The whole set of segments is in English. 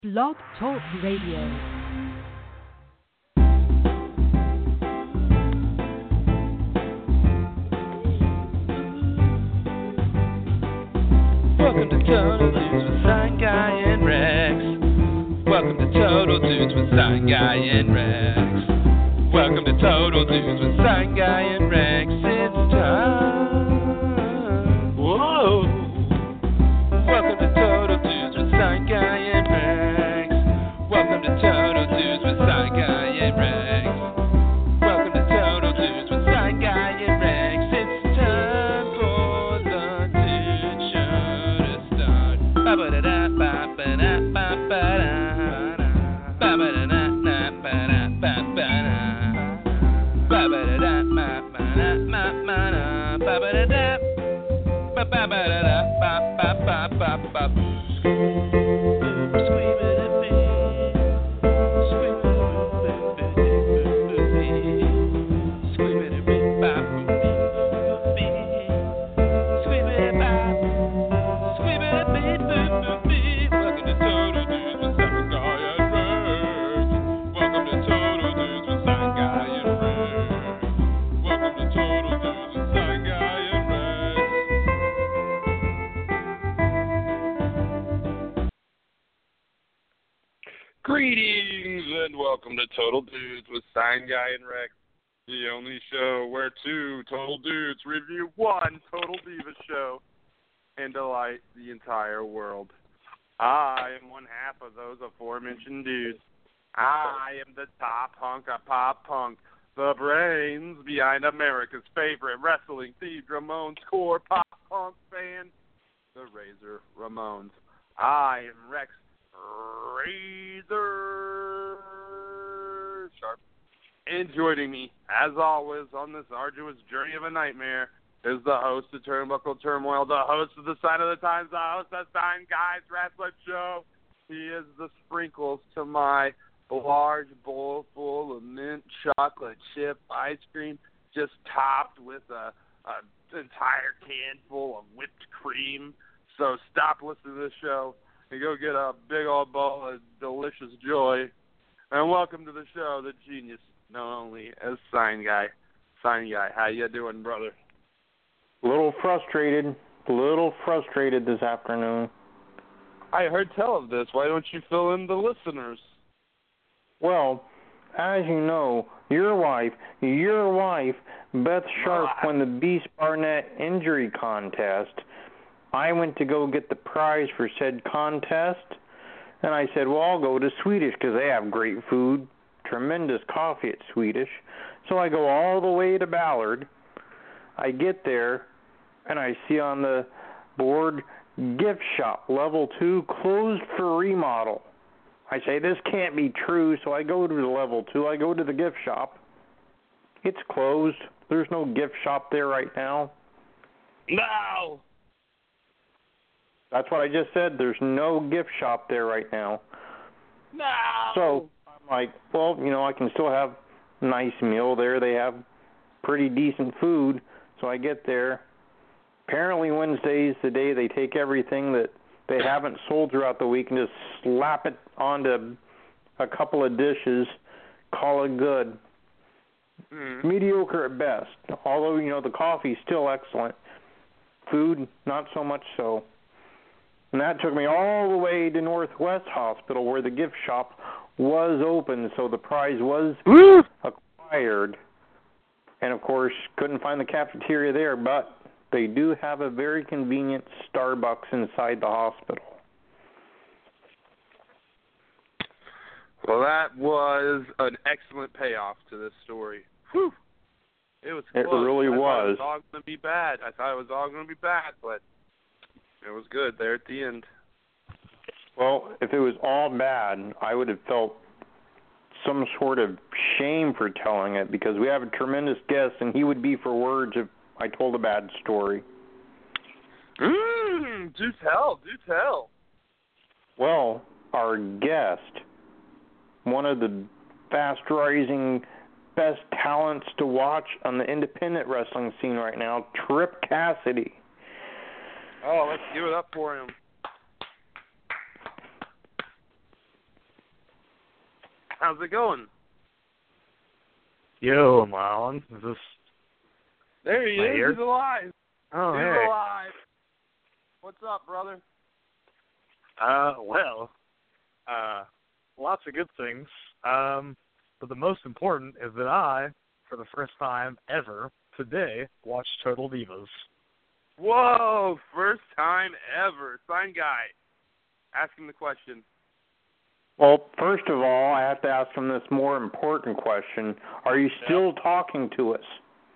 Blog Talk Radio. Welcome to Total Dudes with Sign Guy and Rex. Welcome to Total Dudes with Sign Guy and Rex. Welcome to Total Dudes with Sign Guy and Rex. It's time. Whoa. Welcome to Total Dudes with Sign Guy and Rex. Welcome to Total Dudes with Sign Guy and Rex. Welcome to Total Dudes with Sign Guy and Rex. It's time for the Dude Show to start. Greetings and welcome to Total Dudes with Sign Guy and Rex, the only show where two total dudes review one Total Divas show and delight the entire world. I am one half of those aforementioned dudes. I am the top hunk of pop punk, the brains behind America's favorite wrestling themed Ramones core pop punk band, the Razor Ramones. I am Rex Razor Sharp. And joining me, as always, on this arduous journey of a nightmare, is the host of Turnbuckle Turmoil, the host of the Sign of the Times, the host of Sign Guys Wrestling Show. He is the sprinkles to my large bowl full of mint chocolate chip ice cream, just topped with an entire can full of whipped cream. So stop listening to this show and go get a big old bowl of delicious joy. And welcome to the show, the genius, known only as Sign Guy. Sign Guy, how you doing, brother? A little frustrated this afternoon. I heard tell of this. Why don't you fill in the listeners? Well, as you know, your wife, Beth Sharp, won the Beast Barnett injury contest. I went to go get the prize for said contest, and I said, well, I'll go to Swedish because they have great food, tremendous coffee at Swedish. So I go all the way to Ballard. I get there, and I see on the board, gift shop, level 2, closed for remodel. I say, this can't be true, so I go to the level 2. I go to the gift shop. It's closed. There's no gift shop there right now. No! That's what I just said. There's no gift shop there right now. No! So I'm like, well, I can still have a nice meal there. They have pretty decent food. So I get there. Apparently Wednesday's the day they take everything that they haven't sold throughout the week and just slap it onto a couple of dishes, call it good. Mediocre at best. Although, the coffee's still excellent. Food, not so much so. And that took me all the way to Northwest Hospital where the gift shop was open, so the prize was acquired. And, of course, couldn't find the cafeteria there, but they do have a very convenient Starbucks inside the hospital. Well, that was an excellent payoff to this story. Whew. It was close. It really was. I thought it was all going to be bad. But it was good there at the end. Well, if it was all bad, I would have felt some sort of shame for telling it because we have a tremendous guest, and he would be for words if I told a bad story. Do tell. Well, our guest, one of the fast-rising, best talents to watch on the independent wrestling scene right now, Trip Cassidy. Oh, let's give it up for him. How's it going? Yo, am I on? Is this... There he is. Here? He's alive. Oh, He's hey. alive. What's up, brother? Lots of good things. But the most important is that I, for the first time ever, today, watched Total Divas. Whoa, first time ever. Sign guy. Ask him the question. Well, first of all, I have to ask him this more important question. Are you still talking to us?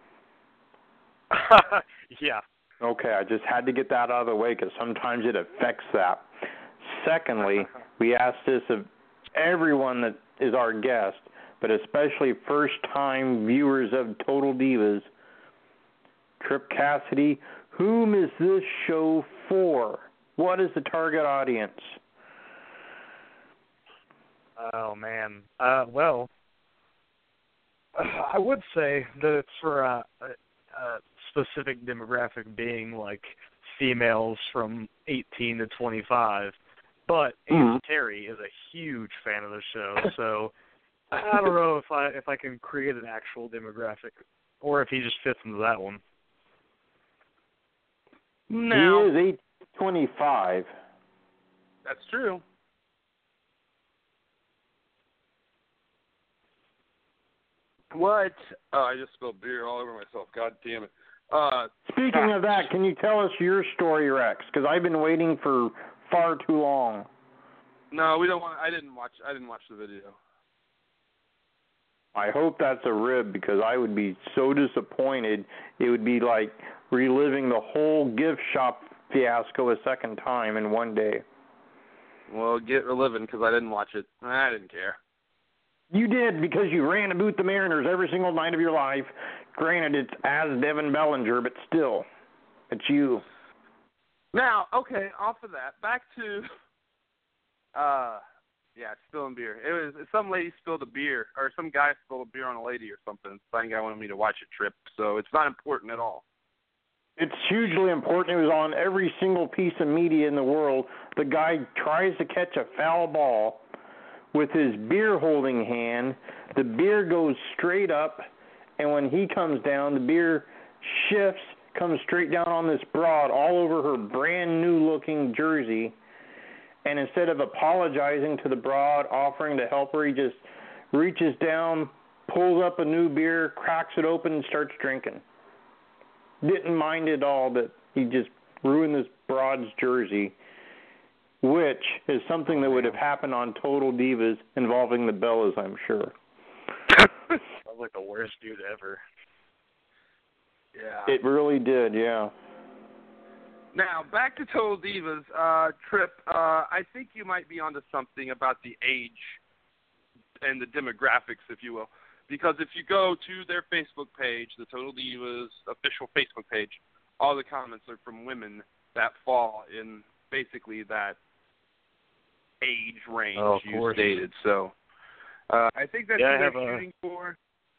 Yeah. Okay, I just had to get that out of the way because sometimes it affects that. Secondly, we ask this of everyone that is our guest, but especially first-time viewers of Total Divas. Trip Cassidy, whom is this show for? What is the target audience? Oh, man. Well, I would say that it's for a specific demographic being like females from 18 to 25. But Aunt Terry is a huge fan of the show, so I don't know if I can create an actual demographic or if he just fits into that one. No. He is 825. That's true. What? Oh, I just spilled beer all over myself. God damn it. Speaking of that, can you tell us your story, Rex? Because I've been waiting for far too long. No, we don't want. I didn't watch the video. I hope that's a rib because I would be so disappointed. It would be like reliving the whole gift shop fiasco a second time in one day. Well, get reliving because I didn't watch it. I didn't care. You did because you ran to boot the Mariners every single night of your life. Granted, it's as Devin Bellinger, but still, it's you. Now, okay, off of that, back to, spilling beer. It was some lady spilled a beer, or some guy spilled a beer on a lady or something. Some guy wanted me to watch a trip, so it's not important at all. It's hugely important. It was on every single piece of media in the world. The guy tries to catch a foul ball with his beer holding hand. The beer goes straight up, and when he comes down, the beer shifts, comes straight down on this broad all over her brand new looking jersey. And instead of apologizing to the broad, offering to help her, he just reaches down, pulls up a new beer, cracks it open, and starts drinking. Didn't mind at all that he just ruined this broad's jersey, which is something that would have happened on Total Divas involving the Bellas, I'm sure. Sounds like the worst dude ever. Yeah. It really did, yeah. Now, back to Total Divas. Trip, I think you might be onto something about the age and the demographics, if you will. Because if you go to their Facebook page, the Total Divas official Facebook page, all the comments are from women that fall in basically that age range you stated. So I think that's what they're shooting for.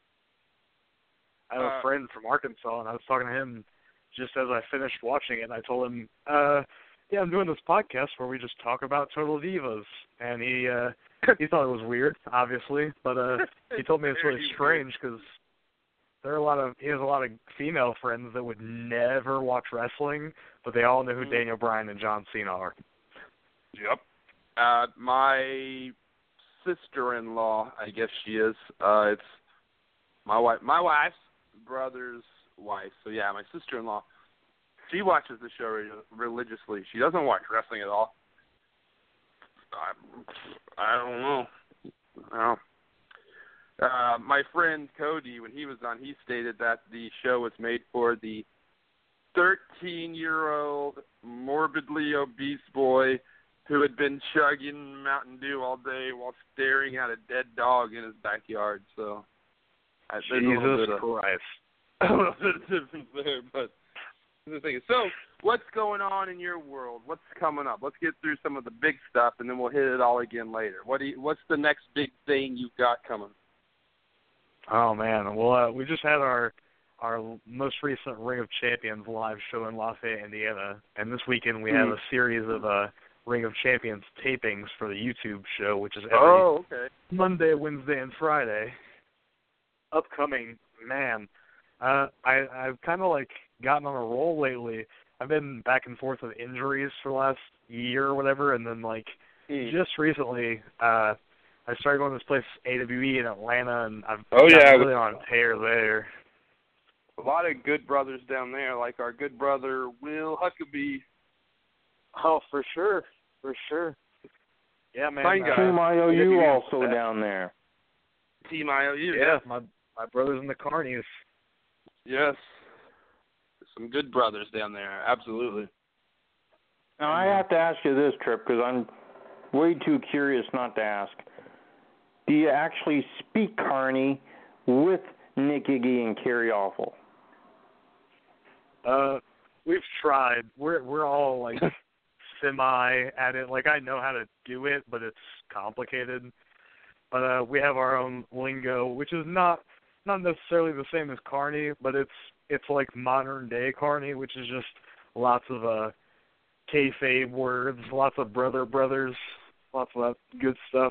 I have a friend from Arkansas, and I was talking to him just as I finished watching it, and I told him, I'm doing this podcast where we just talk about Total Divas. And he thought it was weird, obviously, but he told me it's really strange because he has a lot of female friends that would never watch wrestling, but they all know who Daniel Bryan and John Cena are. Yep. My sister-in-law, I guess she is. It's my wife's brother's wife. So yeah, my sister-in-law. She watches the show religiously. She doesn't watch wrestling at all. I don't know. My friend Cody, when he was on, he stated that the show was made for the 13-year-old morbidly obese boy who had been chugging Mountain Dew all day while staring at a dead dog in his backyard. So, Jesus Christ. I don't know if there's a difference there, but the thing is, so what's going on in your world? What's coming up? Let's get through some of the big stuff, and then we'll hit it all again later. What's the next big thing you've got coming? Oh, man. Well, we just had our most recent Ring of Champions live show in Lafayette, Indiana, and this weekend we have a series of Ring of Champions tapings for the YouTube show, which is every Monday, Wednesday, and Friday. Upcoming, man, I've kind of like gotten on a roll lately. I've been back and forth with injuries for the last year or whatever, and then like just recently, I started going to this place AWE in Atlanta, and I've gotten really on a tear there. A lot of good brothers down there, like our good brother Will Huckabee. Oh, for sure. Yeah, man. Team IOU also down there. Team IOU. Yeah, my brothers in the Carnies. Yes. Some good brothers down there, absolutely. Now, I have to ask you this, Trip, because I'm way too curious not to ask. Do you actually speak Carney with Nick Iggy and Kerry Awful? We've tried. We're all like semi at it. Like I know how to do it, but it's complicated. But we have our own lingo, which is not necessarily the same as Carney, but it's like modern day Carney, which is just lots of kayfabe words, lots of brothers, lots of that good stuff.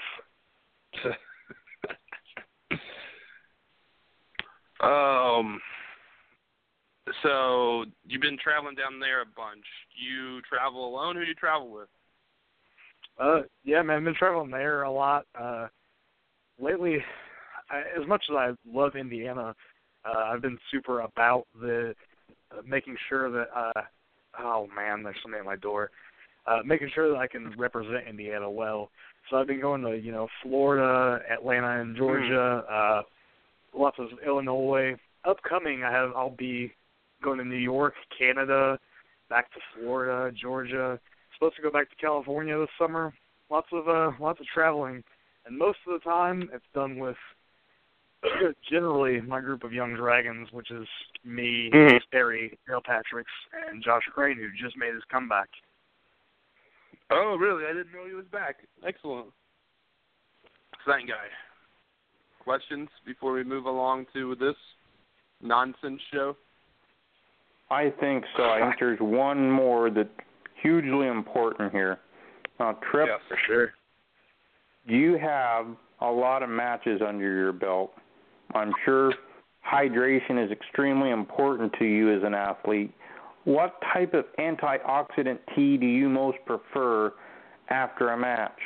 So you've been traveling down there a bunch. You travel alone? Who do you travel with? Yeah, man, I've been traveling there a lot. Lately, as much as I love Indiana, I've been super about the making sure that oh man, there's somebody at my door. Making sure that I can represent Indiana well. So I've been going to Florida, Atlanta, and Georgia, lots of Illinois. Upcoming, I'll be going to New York, Canada, back to Florida, Georgia. Supposed to go back to California this summer. Lots of traveling, and most of the time it's done with generally my group of young dragons, which is me, Barry, Dale Patricks, and Josh Crane, who just made his comeback. Oh, really? I didn't know he was back. Excellent. Exciting guy. Questions before we move along to this nonsense show? I think so. I think there's one more that's hugely important here. Now, Trip, yeah, for sure. You have a lot of matches under your belt. I'm sure hydration is extremely important to you as an athlete. What type of antioxidant tea do you most prefer after a match?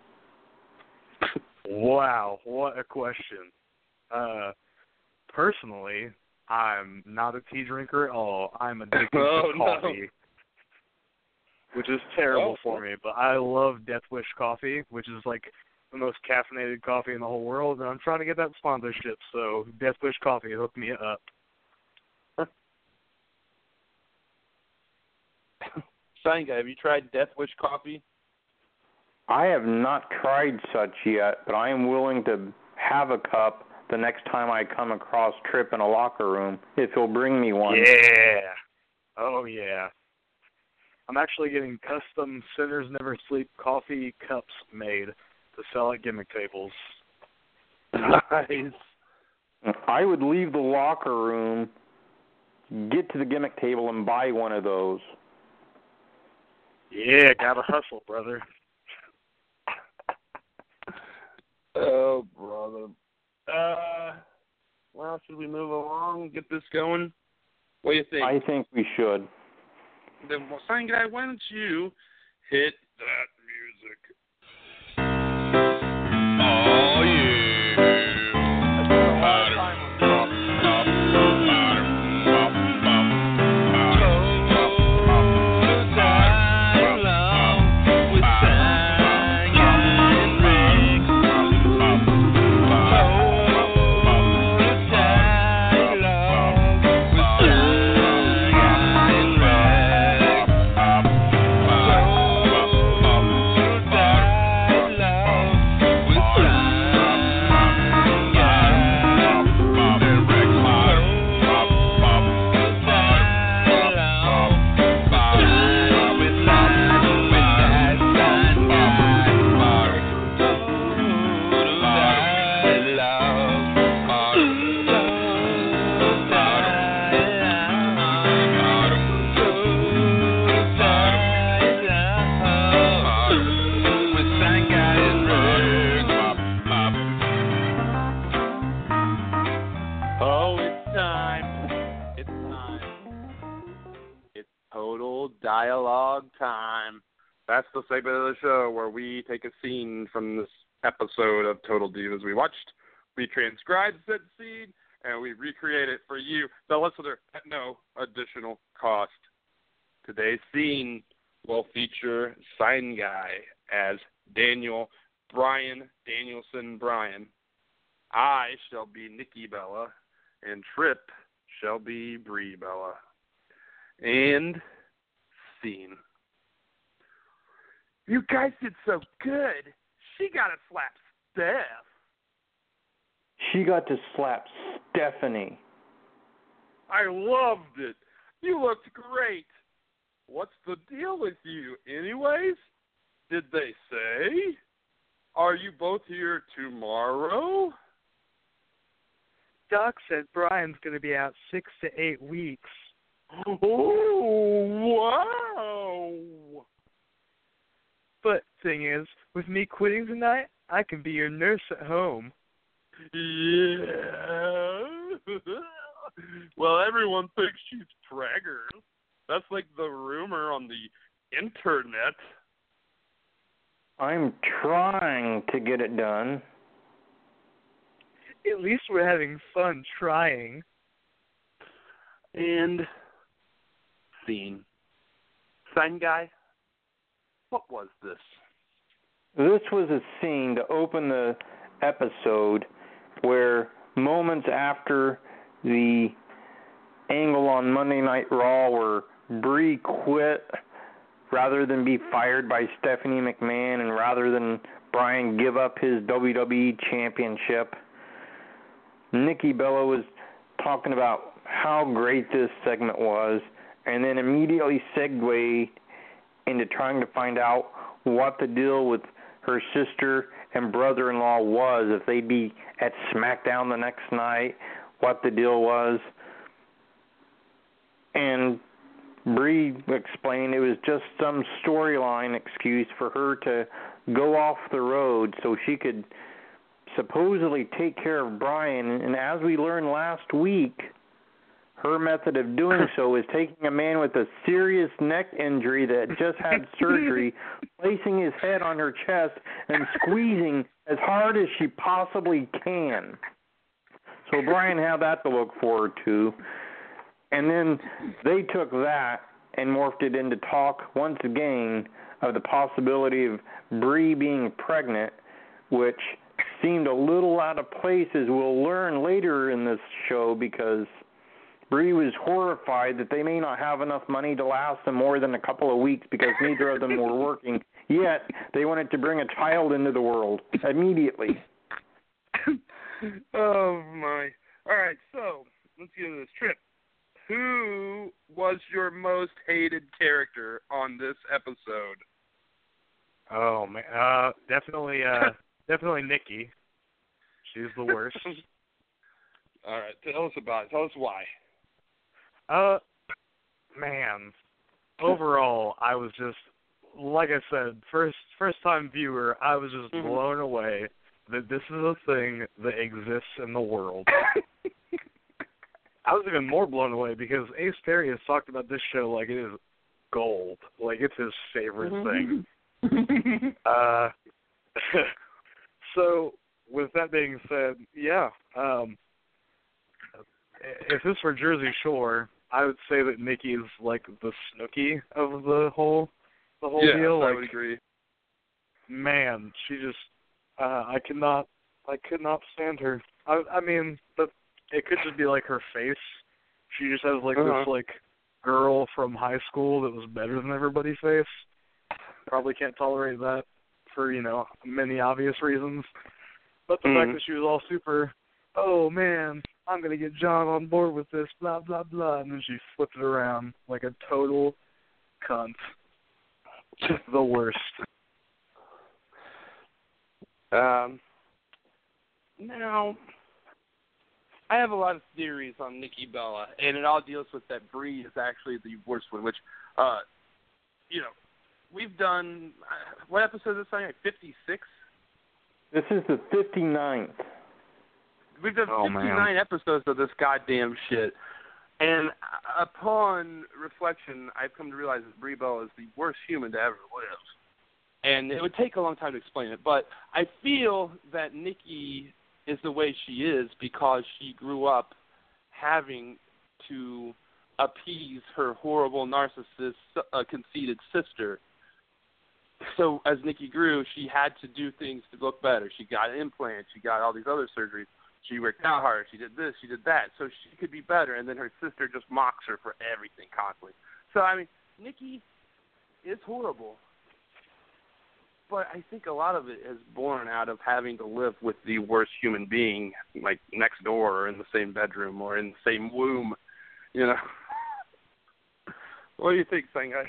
Wow, what a question. Personally, I'm not a tea drinker at all. I'm addicted to coffee, which is terrible for me. But I love Death Wish coffee, which is like the most caffeinated coffee in the whole world, and I'm trying to get that sponsorship. So Death Wish coffee, hook me up. Shine guy, have you tried Death Wish coffee? I have not tried such yet, but I am willing to have a cup the next time I come across Trip in a locker room, if he'll bring me one. Yeah. Oh, yeah. I'm actually getting custom Sinners Never Sleep coffee cups made to sell at gimmick tables. Nice. I would leave the locker room, get to the gimmick table, and buy one of those. Yeah, gotta hustle, brother. Oh, brother. Well, should we move along, get this going? What do you think? I think we should. Then, well, Sign Guy, why don't you hit that music? Oh, yeah. Dialogue Time. That's the segment of the show where we take a scene from this episode of Total Divas we watched, we transcribe said scene, and we recreate it for you, the listener, at no additional cost. Today's scene will feature Sign Guy as Daniel Bryan Danielson Bryan. I shall be Nikki Bella, and Trip shall be Brie Bella. And scene. You guys did so good. She got to slap Steph. She got to slap Stephanie. I loved it. You looked great. What's the deal with you, anyways? Did they say? Are you both here tomorrow? Doc said Brian's going to be out 6 to 8 weeks. Oh, wow. But thing is, with me quitting tonight, I can be your nurse at home. Yeah. Well, everyone thinks she's preggers. That's like the rumor on the internet. I'm trying to get it done. At least we're having fun trying. And scene. Sign Guy, what was this? This was a scene to open the episode where moments after the angle on Monday Night Raw where Brie quit rather than be fired by Stephanie McMahon and rather than Bryan give up his WWE championship, Nikki Bella was talking about how great this segment was and then immediately segued into trying to find out what the deal with her sister and brother-in-law was, if they'd be at SmackDown the next night, what the deal was. And Brie explained it was just some storyline excuse for her to go off the road so she could supposedly take care of Bryan. And as we learned last week, her method of doing so is taking a man with a serious neck injury that just had surgery, placing his head on her chest, and squeezing as hard as she possibly can. So Bryan had that to look forward to. And then they took that and morphed it into talk once again of the possibility of Brie being pregnant, which seemed a little out of place, as we'll learn later in this show, because Brie was horrified that they may not have enough money to last them more than a couple of weeks because neither of them were working, yet they wanted to bring a child into the world immediately. Oh, my. All right, so let's get into this. Trip. Who was your most hated character on this episode? Oh, man. Definitely Nikki. She's the worst. All right, tell us about it. Tell us why. Man, overall, I was just, like I said, first time viewer, I was just blown away that this is a thing that exists in the world. I was even more blown away because Ace Perry has talked about this show like it is gold, like it's his favorite thing. So, with that being said, yeah, if this were Jersey Shore, I would say that Nikki is like the Snooki of the whole deal. Like, I would agree. Man, she just, I could not stand her. I mean, but it could just be like her face. She just has like this like girl from high school that was better than everybody's face. Probably can't tolerate that for, many obvious reasons. But the fact that she was all super, oh man, I'm going to get John on board with this, blah, blah, blah. And then she flipped it around like a total cunt. Just the worst. Now, I have a lot of theories on Nikki Bella, and it all deals with that Brie is actually the worst one, which, we've done, what episode is this on? 56? This is the 59th. We've done 59 episodes of this goddamn shit. And upon reflection, I've come to realize that Brie Bella is the worst human to ever live. And it would take a long time to explain it, but I feel that Nikki is the way she is because she grew up having to appease her horrible narcissist, conceited sister. So as Nikki grew, she had to do things to look better. She got implants. She got all these other surgeries. She worked out harder. She did this. She did that. So she could be better. And then her sister just mocks her for everything constantly. So, I mean, Nikki is horrible. But I think a lot of it is born out of having to live with the worst human being, like next door or in the same bedroom or in the same womb, you know. What do you think, Sangai?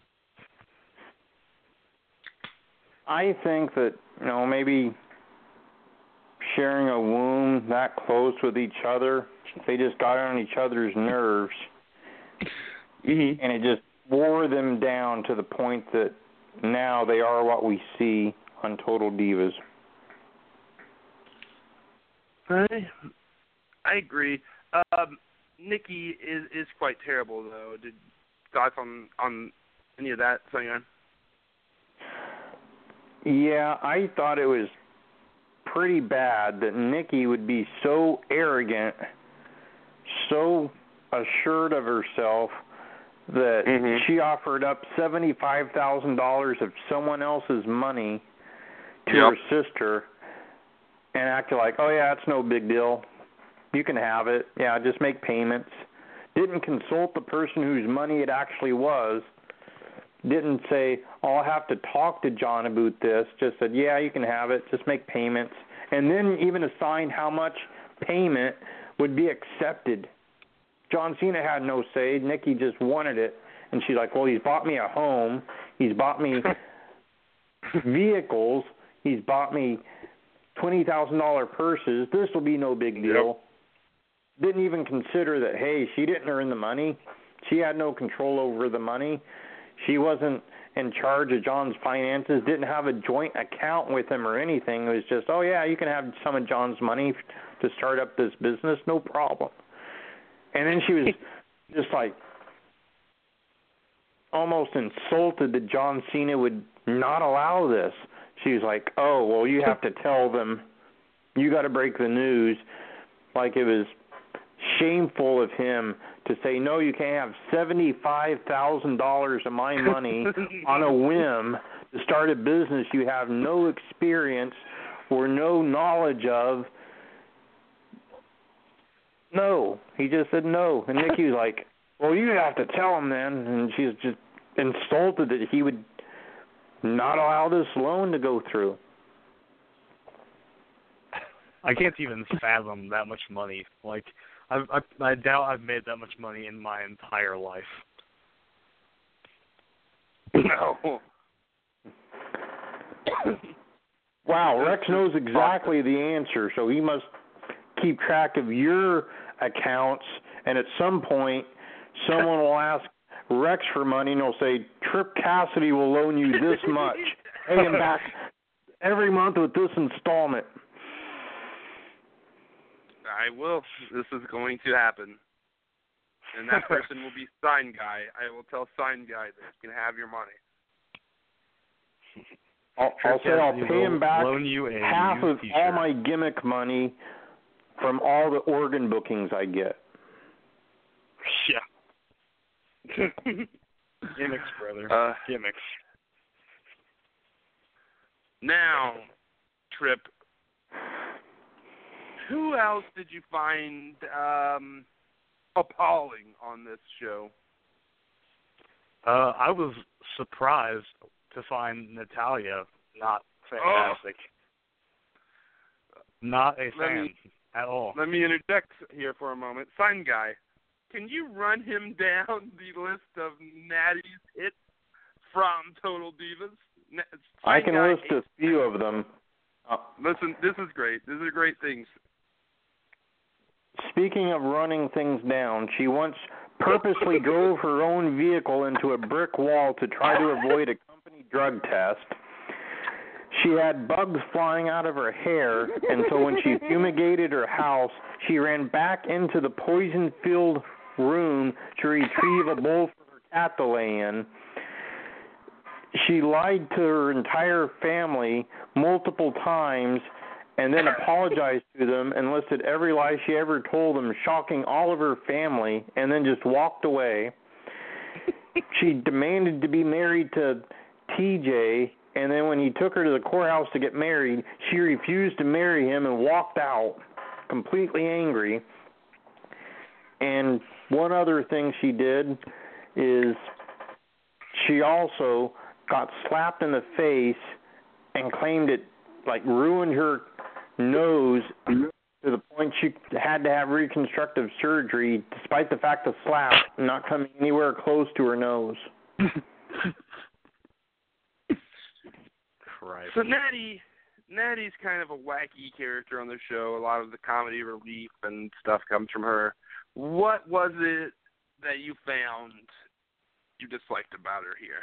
I think that, maybe sharing a womb that close with each other, they just got on each other's nerves. Mm-hmm. And it just wore them down to the point that now they are what we see on Total Divas. I agree. Nikki is quite terrible, though. Did thoughts on any of that, Sangai? Yeah, I thought it was pretty bad that Nikki would be so arrogant, so assured of herself that she offered up $75,000 of someone else's money to her sister and acted like, oh, yeah, it's no big deal. You can have it. Yeah, just make payments. Didn't consult the person whose money it actually was. Didn't say, oh, I'll have to talk to John about this. Just said, yeah, you can have it. Just make payments. And then even assigned how much payment would be accepted. John Cena had no say. Nikki just wanted it. And she's like, well, he's bought me a home. He's bought me vehicles. He's bought me $20,000 purses. This will be no big deal. Didn't even consider that, hey, she didn't earn the money. She had no control over the money. She wasn't in charge of John's finances, didn't have a joint account with him or anything. It was just, oh, yeah, you can have some of John's money to start up this business, no problem. And then she was just like almost insulted that John Cena would not allow this. She was like, oh, well, you have to tell them. You got to break the news. Like it was shameful of him to say, no, you can't have $75,000 of my money on a whim to start a business you have no experience or no knowledge of. No. He just said no. And Nikki was like, well, you have to tell him then. And she's just insulted that he would not allow this loan to go through. I can't even fathom that much money. Like, I doubt I've made that much money in my entire life. No. Wow, Rex knows exactly the answer, so he must keep track of your accounts, and at some point, someone will ask Rex for money, and he'll say, Trip Cassidy will loan you this much. Pay him back every month with this installment. I will. This is going to happen. And that person will be Sign Guy. I will tell Sign Guy that you can have your money. I'll say I'll pay him back half of t-shirt. all my gimmick money from all the organ bookings I get. Yeah. Gimmicks, brother. Gimmicks. Now, Trip, who else did you find appalling on this show? I was surprised to find Natalya not fantastic. Not a fan at all. Let me interject here for a moment. Sign Guy, can you run him down the list of Natty's hits from Total Divas? I can list a few of them. Listen, this is great. These are great things. Speaking of running things down, she once purposely drove her own vehicle into a brick wall to try to avoid a company drug test. She had bugs flying out of her hair, and so when she fumigated her house, she ran back into the poison-filled room to retrieve a bowl for her cat to lay in. She lied to her entire family multiple times and then apologized to them and listed every lie she ever told them, shocking all of her family, and then just walked away. She demanded to be married to TJ, and then when he took her to the courthouse to get married, she refused to marry him and walked out, completely angry. And one other thing she did is she also got slapped in the face and claimed it ruined her nose to the point she had to have reconstructive surgery, despite the fact the slap not coming anywhere close to her nose. Christ. So Natty's kind of a wacky character on the show. A lot of the comedy relief and stuff comes from her. What was it that you found you disliked about her here?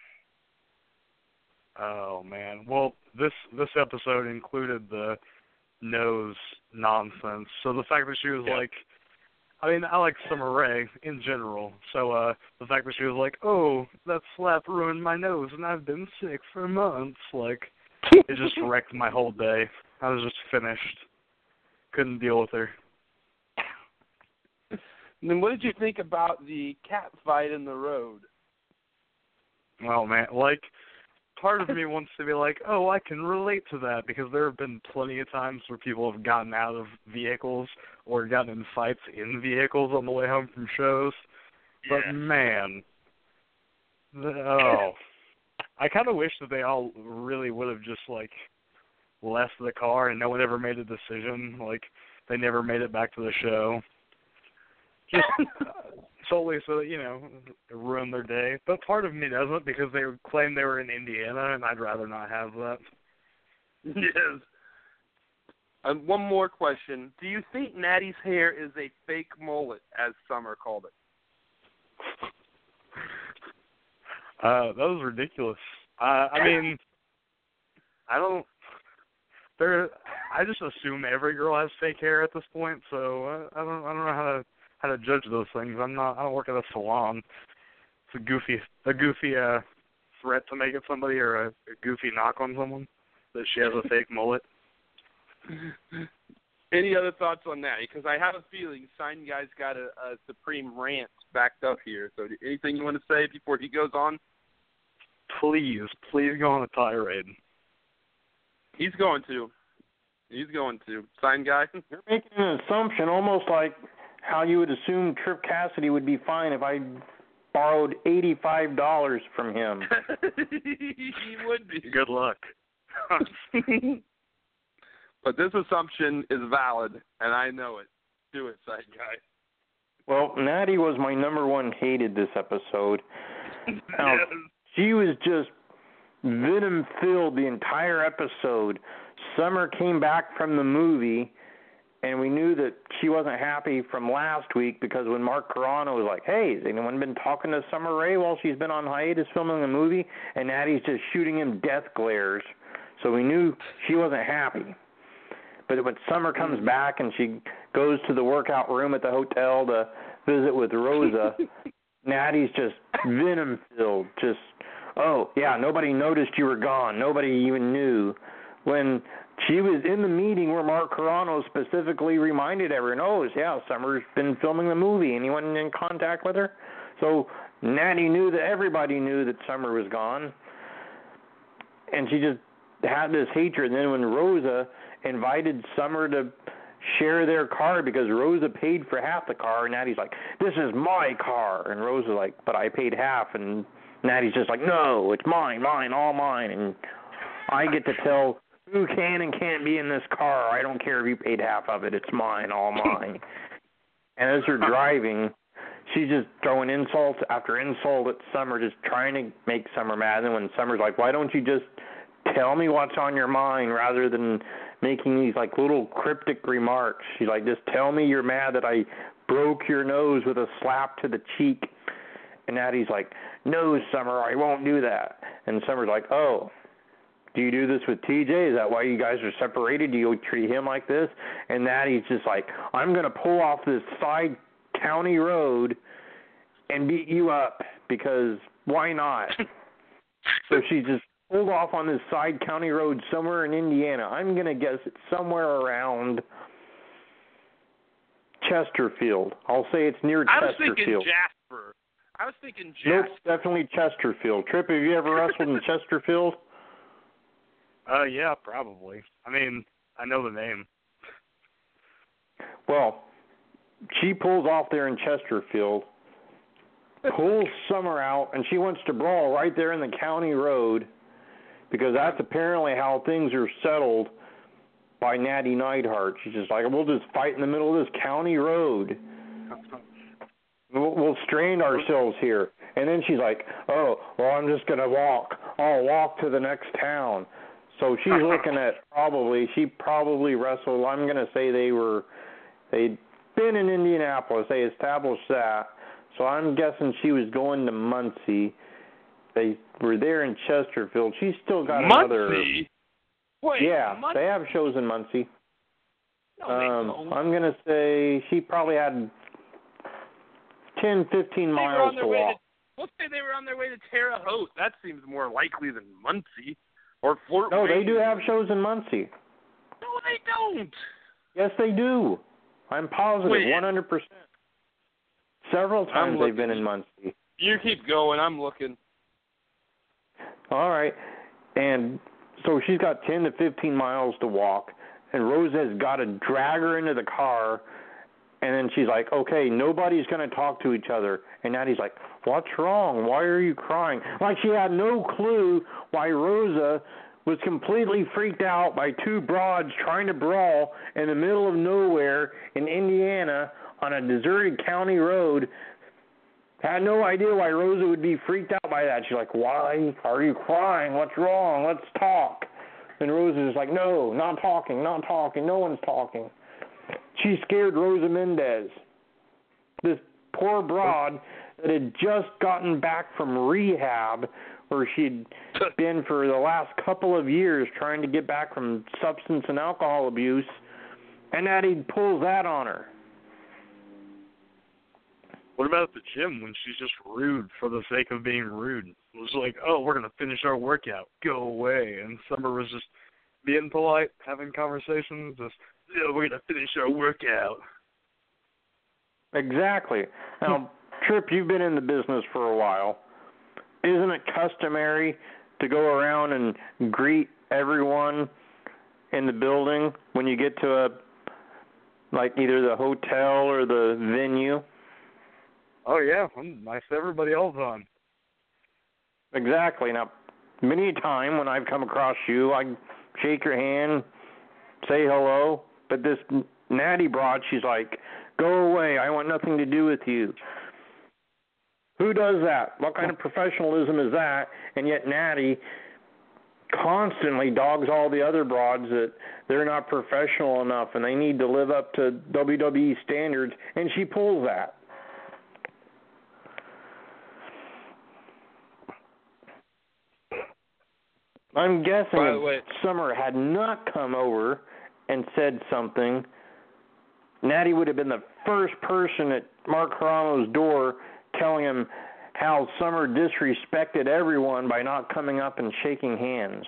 Oh man. Well, this episode included the nose nonsense. So the fact that she was I like Summer Rae in general. So the fact that she was like, "Oh, that slap ruined my nose and I've been sick for months," it just wrecked my whole day. I was just finished. Couldn't deal with her. And then what did you think about the cat fight in the road? Oh man, part of me wants to be like, oh, I can relate to that, because there have been plenty of times where people have gotten out of vehicles or gotten in fights in vehicles on the way home from shows. Yeah. But man, I kind of wish that they all really would have just left the car and no one ever made a decision. They never made it back to the show. Just solely so that, it ruined their day. But part of me doesn't, because they claim they were in Indiana, and I'd rather not have that. Yes. And one more question. Do you think Natty's hair is a fake mullet, as Summer called it? That was ridiculous. I just assume every girl has fake hair at this point, so I don't know how to judge those things. I don't work at a salon. It's a goofy threat to make it somebody, or a goofy knock on someone that she has a fake mullet. Any other thoughts on that? Because I have a feeling Sign Guy's got a supreme rant backed up here. So anything you want to say before he goes on? Please go on a tirade. He's going to. Sign Guy? You're making an assumption, almost like how you would assume Trip Cassidy would be fine if I borrowed $85 from him. He would be. Good luck. But this assumption is valid, and I know it. Do it, Side Guy. Well, Natty was my number one hated this episode. Now, she was just venom-filled the entire episode. Summer came back from the movie, and we knew that she wasn't happy from last week, because when Mark Carano was like, hey, has anyone been talking to Summer Rae while she's been on hiatus filming the movie? And Natty's just shooting him death glares. So we knew she wasn't happy. But when Summer comes back and she goes to the workout room at the hotel to visit with Rosa, Natty's just venom-filled. Just, oh, yeah, nobody noticed you were gone. Nobody even knew. When she was in the meeting where Mark Carano specifically reminded everyone, oh, yeah, Summer's been filming the movie. Anyone in contact with her? So Natty knew that everybody knew that Summer was gone. And she just had this hatred. And then when Rosa invited Summer to share their car because Rosa paid for half the car, and Natty's like, this is my car. And Rosa's like, but I paid half. And Natty's just like, no, it's mine, all mine. And I get to tell who can and can't be in this car. I don't care if you paid half of it. It's mine, all mine. And as they're driving, she's just throwing insult after insult at Summer, just trying to make Summer mad. And when Summer's like, why don't you just tell me what's on your mind rather than making these little cryptic remarks? She's like, just tell me you're mad that I broke your nose with a slap to the cheek. And Natty's like, no, Summer, I won't do that. And Summer's like, oh, do you do this with TJ? Is that why you guys are separated? Do you treat him like this? And Natty's just like, I'm going to pull off this side county road and beat you up because why not? So she just pulled off on this side county road somewhere in Indiana. I'm going to guess it's somewhere around Chesterfield. I'll say it's near Chesterfield. I was thinking Jasper. Nope, definitely Chesterfield. Trip, have you ever wrestled in Chesterfield? Yeah, probably. I mean, I know the name. Well, she pulls off there in Chesterfield, pulls Summer out, and she wants to brawl right there in the county road because that's apparently how things are settled by Natty Neidhart. She's just like, we'll just fight in the middle of this county road. We'll strain ourselves here. And then she's like, oh, well, I'm just going to walk. I'll walk to the next town. So she's looking at she probably wrestled, I'm going to say they'd been in Indianapolis. They established that. So I'm guessing she was going to Muncie. They were there in Chesterfield. She's still got another. Muncie? Wait, yeah, Muncie? they have shows in Muncie. No, they don't. I'm going to say she probably had 10, 15 miles to walk. Let's say they were on their way to Terre Haute. That seems more likely than Muncie or Fort Wayne. No, they do have shows in Muncie. No, they don't. Yes, they do. I'm positive, 100%. Several times they've been in Muncie. You keep going. I'm looking. All right. And so she's got 10 to 15 miles to walk, and Rosa has got to drag her into the car, and then she's like, okay, nobody's going to talk to each other. And Natty's like, what's wrong? Why are you crying? Like she had no clue why Rosa was completely freaked out by two broads trying to brawl in the middle of nowhere in Indiana on a deserted county road. Had no idea why Rosa would be freaked out by that. She's like, why are you crying? What's wrong? Let's talk. And Rosa's just like, no, not talking, no one's talking. She scared Rosa Mendez, this poor broad that had just gotten back from rehab where she'd been for the last couple of years trying to get back from substance and alcohol abuse, and Natty pulls that on her. What about at the gym when she's just rude for the sake of being rude? It was like, oh, we're going to finish our workout. Go away. And Summer was just being polite, having conversations. Just, yeah, we're going to finish our workout. Exactly. Now, Trip, you've been in the business for a while. Isn't it customary to go around and greet everyone in the building when you get to either the hotel or the venue? Oh, yeah. I'm nice to everybody all the time. Exactly. Now, many a time when I've come across you, I shake your hand, say hello, but this Natty broad, she's like, go away. I want nothing to do with you. Who does that? What kind of professionalism is that? And yet Natty constantly dogs all the other broads that they're not professional enough and they need to live up to WWE standards, and she pulls that. I'm guessing if Summer had not come over and said something, Natty would have been the first person at Mark Carano's door telling him how Summer disrespected everyone by not coming up and shaking hands.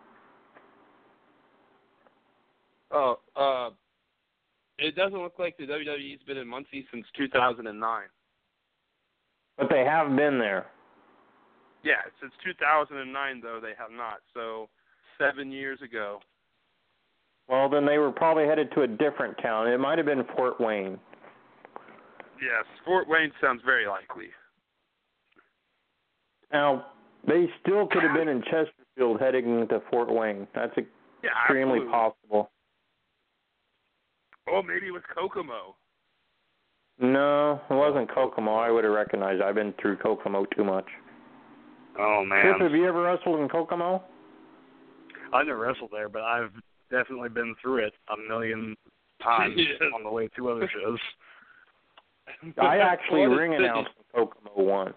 It doesn't look like the WWE's been in Muncie since 2009. But they have been there. Yeah, since 2009, though, they have not. So 7 years ago. Well, then they were probably headed to a different town. It might have been Fort Wayne. Yes, Fort Wayne sounds very likely. Now, they still could have been in Chesterfield heading to Fort Wayne. That's extremely possible. Oh, maybe it was Kokomo. No, it wasn't Kokomo. I would have recognized. I've been through Kokomo too much. Oh, man. Chris, have you ever wrestled in Kokomo? I've never wrestled there, but I've definitely been through it a million times on the way to other shows. I actually ring announced in Kokomo once.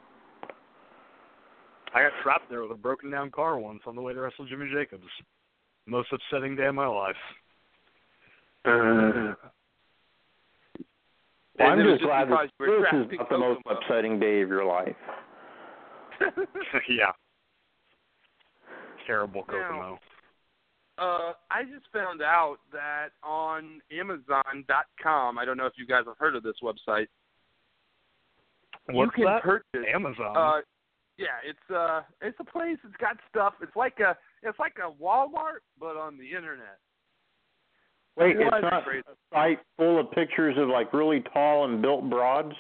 I got trapped there with a broken down car once on the way to wrestle Jimmy Jacobs. Most upsetting day of my life. Well, I'm it was just glad because that you were this is drafting not the most Kokomo. upsetting day of your life. Yeah. Terrible Kokomo. I just found out that on Amazon.com, I don't know if you guys have heard of this website. What's you can that? purchase Amazon. Yeah, it's a place. It's got stuff. It's like a Walmart, but on the internet. Wait, What? it's not a site full of pictures of like really tall and built broads?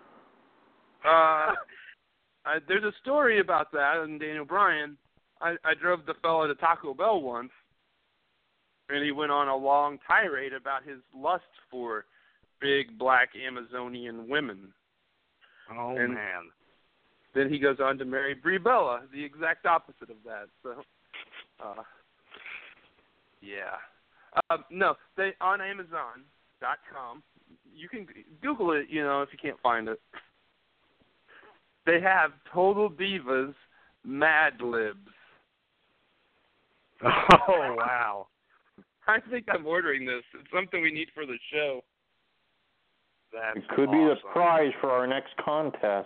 There's a story about that in Daniel Bryan. I drove the fellow to Taco Bell once, and he went on a long tirade about his lust for big black Amazonian women. Oh, and man. Then he goes on to marry Brie Bella, the exact opposite of that. So, yeah. No, they on Amazon.com. You can Google it, if you can't find it. They have Total Divas Mad Libs. Oh, wow. I think I'm ordering this. It's something we need for the show. That's It could be the prize for our next contest.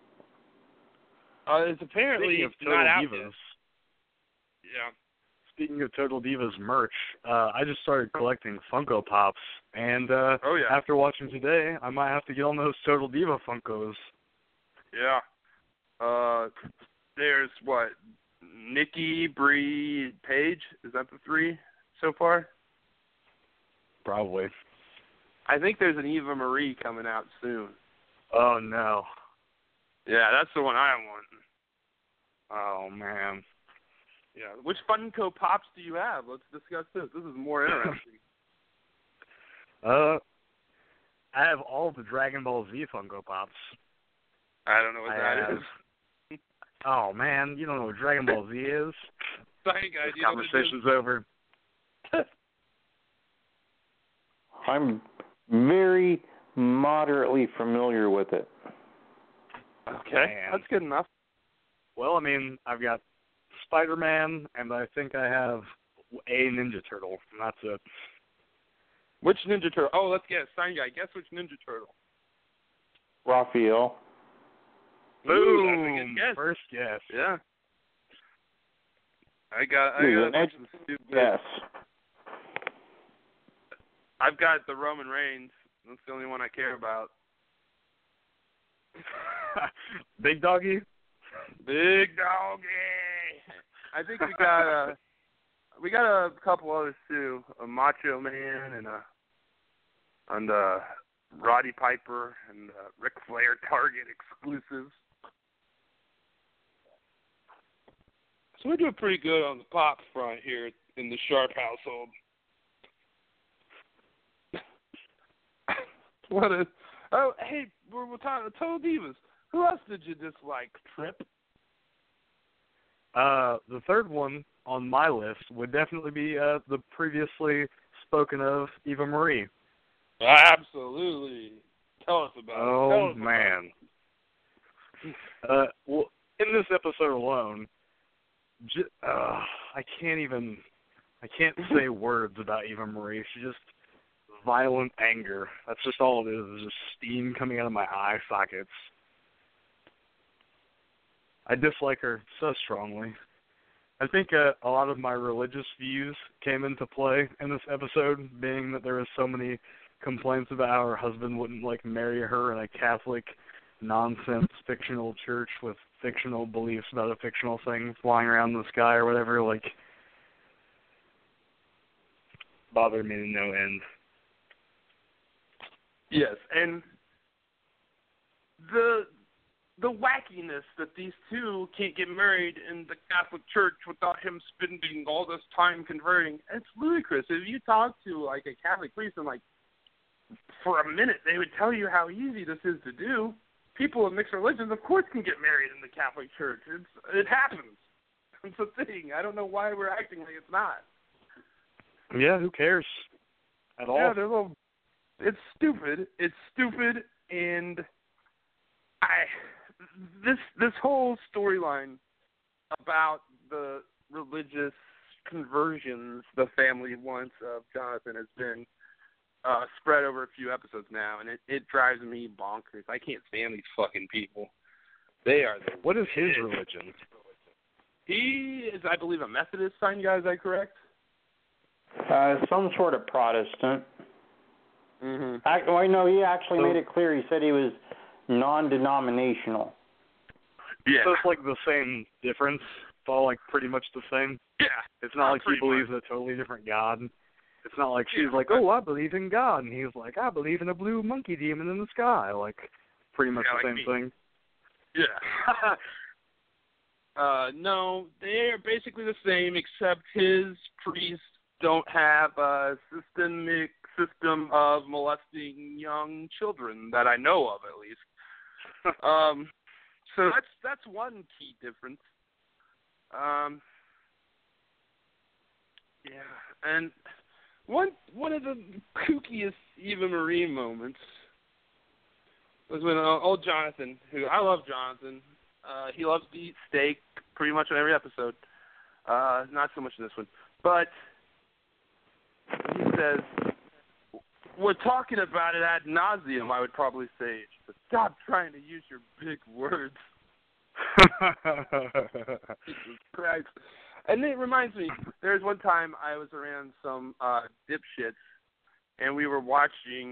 It's apparently Speaking of Total not out Divas, yet. Yeah. Speaking of Total Divas merch, I just started collecting Funko Pops, and after watching today, I might have to get on those Total Diva Funkos. Yeah. There's what? Nikki, Brie, Paige? Is that the three so far? Probably. I think there's an Eva Marie coming out soon. Oh, no. Yeah, that's the one I want. Oh, man. Yeah. Which Funko Pops do you have? Let's discuss this. This is more interesting. I have all the Dragon Ball Z Funko Pops. I don't know what that is. Oh, man, you don't know what Dragon Ball Z is? Sorry, guys. This conversation's over. I'm very moderately familiar with it. Okay, Man. that's good enough. Well, I mean, I've got Spider-Man, and I think I have a Ninja Turtle, and that's it. Which Ninja Turtle? Oh, let's guess. Sign guy, guess which Ninja Turtle. Raphael. Ooh, that's a Boom! good guess. First guess. Yeah. I got an some stupid. Yes. I've got the Roman Reigns. That's the only one I care about. Big Doggy? Big Doggy. I think we got a couple others too. A Macho Man and a Roddy Piper and Ric Flair Target exclusives. So we're doing pretty good on the pop front here in the Sharp household. Hey, we're talking Total Divas. Who else did you dislike, Trip? The third one on my list would definitely be the previously spoken of Eva Marie. Absolutely. Tell us about it. Oh, man. Well, in this episode alone, I can't say words about Eva Marie. She's just violent anger. That's just all it is. It's just steam coming out of my eye sockets. I dislike her so strongly. I think a lot of my religious views came into play in this episode, being that there was so many complaints about how her husband wouldn't marry her in a Catholic nonsense fictional church with fictional beliefs about a fictional thing flying around in the sky or whatever. Bothered me to no end. Yes, and the wackiness that these two can't get married in the Catholic Church without him spending all this time converting, it's ludicrous. If you talk to a Catholic priest and for a minute they would tell you how easy this is to do. People of mixed religions, of course, can get married in the Catholic Church. It happens. It's a thing. I don't know why we're acting like it's not. Yeah, who cares at all? Yeah, it's stupid. It's stupid, and this whole storyline about the religious conversions the family wants of Jonathan has been spread over a few episodes now, and it drives me bonkers. I can't stand these fucking people. They are the... What is his religion? He is, I believe, a Methodist sign guy. Is that correct? Some sort of Protestant. Mm-hmm. No, he actually made it clear. He said he was non-denominational. Yeah. So it's like the same difference. It's all like pretty much the same. Yeah. It's not like he believes in a totally different God. It's not like she's like, oh, I believe in God, and he's like, I believe in a blue monkey demon in the sky. Like, pretty much the same thing. Yeah. No, they're basically the same, except his priests don't have a system of molesting young children that I know of, at least. So that's one key difference. Yeah, and one of the kookiest Eva Marie moments was when old Jonathan, who I love Jonathan, he loves to eat steak pretty much on every episode. Not so much in this one, but he says, we're talking about it ad nauseum, I would probably say. But stop trying to use your big words. Jesus Christ. And it reminds me, there was one time I was around some dipshits, and we were watching,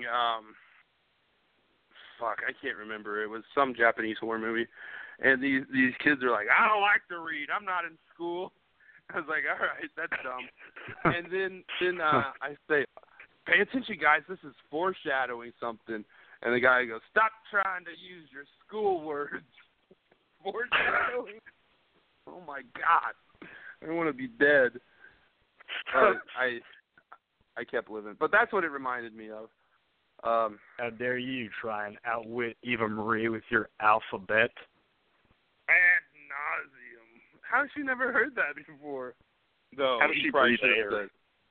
I can't remember. It was some Japanese horror movie. And these kids are like, I don't like to read. I'm not in school. I was like, all right, that's dumb. And then I say, pay attention, guys. This is foreshadowing something. And the guy goes, stop trying to use your school words. Foreshadowing? Oh, my God. I want to be dead. I kept living. But that's what it reminded me of. How dare you try and outwit Eva Marie with your alphabet? Ad nauseum. How has she never heard that before? No, how does she breathe air?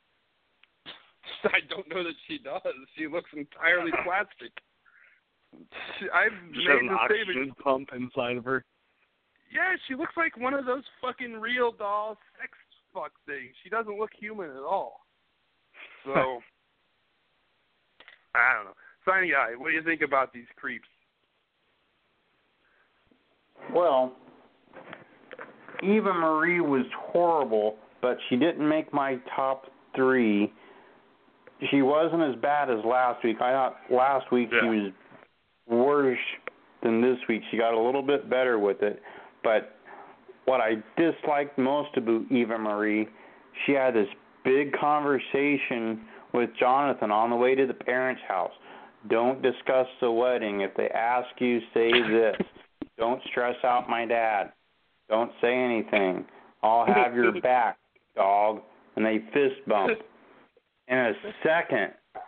I don't know that she does. She looks entirely plastic. I've She made has an the oxygen pump inside of her. Yeah, she looks like one of those fucking real doll sex fuck things. She doesn't look human at all. So, I don't know. Signing Guy, what do you think about these creeps? Well, Eva Marie was horrible, but she didn't make my top 3. She wasn't as bad as last week. I thought last week she was worse than this week. She got a little bit better with it. But what I disliked most about Eva Marie, she had this big conversation with Jonathan on the way to the parents' house. Don't discuss the wedding. If they ask you, say this. Don't stress out my dad. Don't say anything. I'll have your back, dog. And they fist bump. In a second,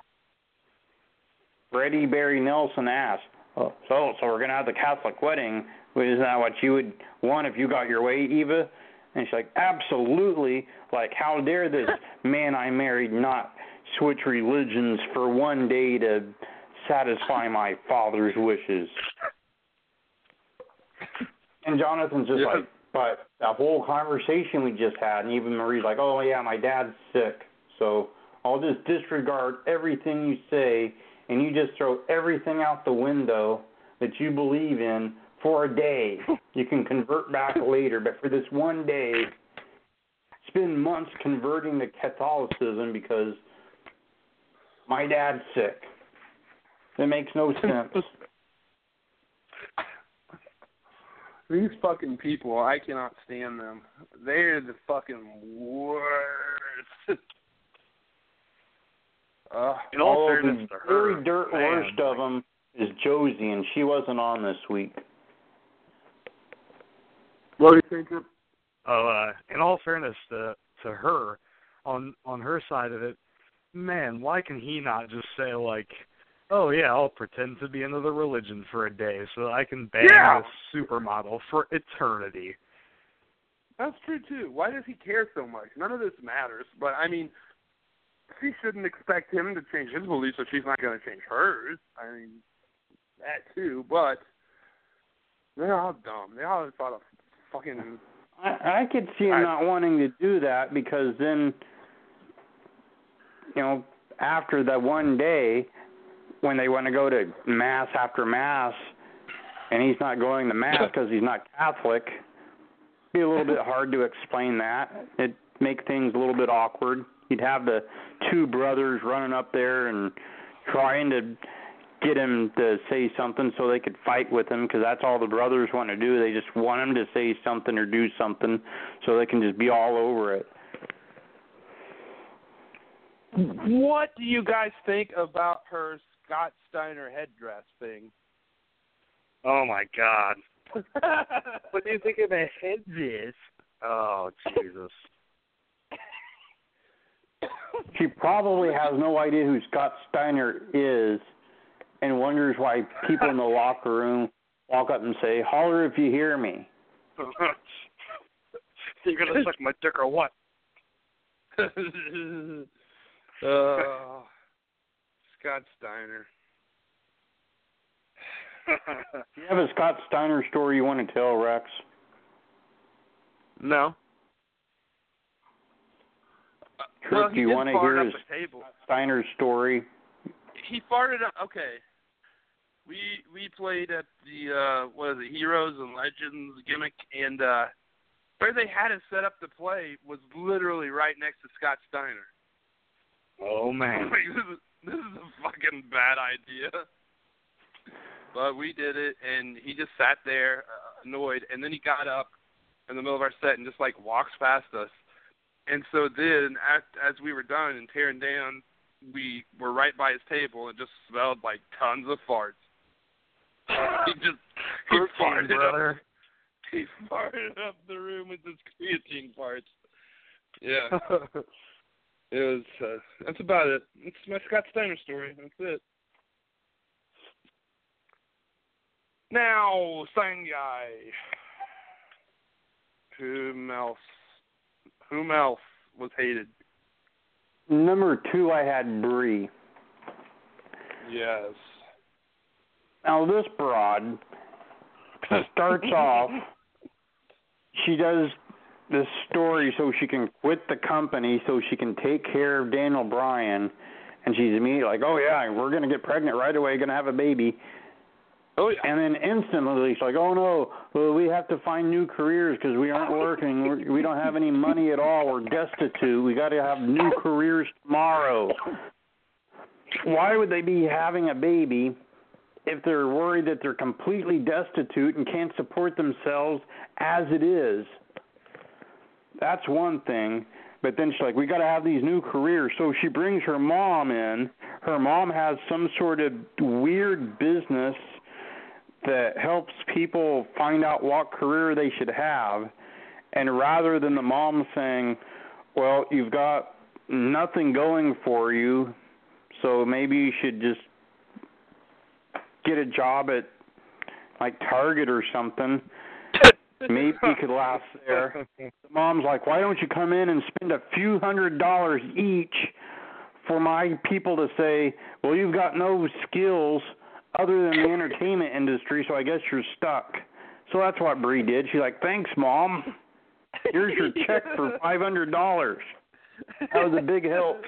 Freddie Barry Nelson asked, so we're going to have the Catholic wedding. Isn't that what you would want if you got your way, Eva? And she's like, absolutely. Like, how dare this man I married not switch religions for one day to satisfy my father's wishes? And Jonathan's just like, but that whole conversation we just had, and even Marie's like, oh, yeah, my dad's sick, so I'll just disregard everything you say, and you just throw everything out the window that you believe in for a day. You can convert back later, but for this one day, spend months converting to Catholicism because my dad's sick. It makes no sense. These fucking people, I cannot stand them. They're the fucking worst. In all fairness to her, very dirt worst of them is Josie, and she wasn't on this week. What do you think? In all fairness to her, on her side of it, man, why can he not just say like, oh yeah, I'll pretend to be another religion for a day so I can bang this supermodel for eternity. That's true too. Why does he care so much? None of this matters. But I mean, she shouldn't expect him to change his beliefs if she's not going to change hers. I mean, that too. But they're all dumb. They all thought of fucking. I could see him not wanting to do that because then, after that one day when they want to go to Mass after Mass and he's not going to Mass because he's not Catholic, it'd be a little bit hard to explain that. It'd make things a little bit awkward. You'd have the two brothers running up there and trying to get him to say something so they could fight with him, because that's all the brothers want to do. They just want him to say something or do something so they can just be all over it. What do you guys think about her Scott Steiner headdress thing? Oh, my God. What do you think of a headdress? Oh, Jesus. She probably has no idea who Scott Steiner is and wonders why people in the locker room walk up and say, "Holler if you hear me." You're going to suck my dick or what? Scott Steiner. Do you have a Scott Steiner story you want to tell, Rex? No. Trip, do you want to hear his Steiner story? He farted up. Okay. We played at the Heroes and Legends gimmick, and where they had us set up to play was literally right next to Scott Steiner. Oh man, this is a fucking bad idea. But we did it, and he just sat there annoyed, and then he got up in the middle of our set and just like walks past us. And so then, as we were done and tearing down, we were right by his table and just smelled like tons of farts. He farted brother. He farted up the room with his creatine farts. Yeah. It was, that's about it. It's my Scott Steiner story. That's it. Now, Sangai. Whom else was hated? Number 2, I had Bree. Yes. Now, this broad starts off, she does this story so she can quit the company so she can take care of Daniel Bryan, and she's immediately like, oh, yeah, we're going to get pregnant right away, going to have a baby. Oh, yeah. And then instantly she's like, oh, no, well, we have to find new careers because we aren't working. We don't have any money at all. We're destitute. We got to have new careers tomorrow. Why would they be having a baby if they're worried that they're completely destitute and can't support themselves as it is? That's one thing. But then she's like, we got to have these new careers. So she brings her mom in. Her mom has some sort of weird business that helps people find out what career they should have. And rather than the mom saying, well, you've got nothing going for you, so maybe you should just get a job at, like, Target or something, maybe you could last there. The mom's like, why don't you come in and spend a few $100s each for my people to say, well, you've got no skills other than the entertainment industry, so I guess you're stuck. So that's what Bree did. She's like, thanks, Mom. Here's your check for $500. That was a big help.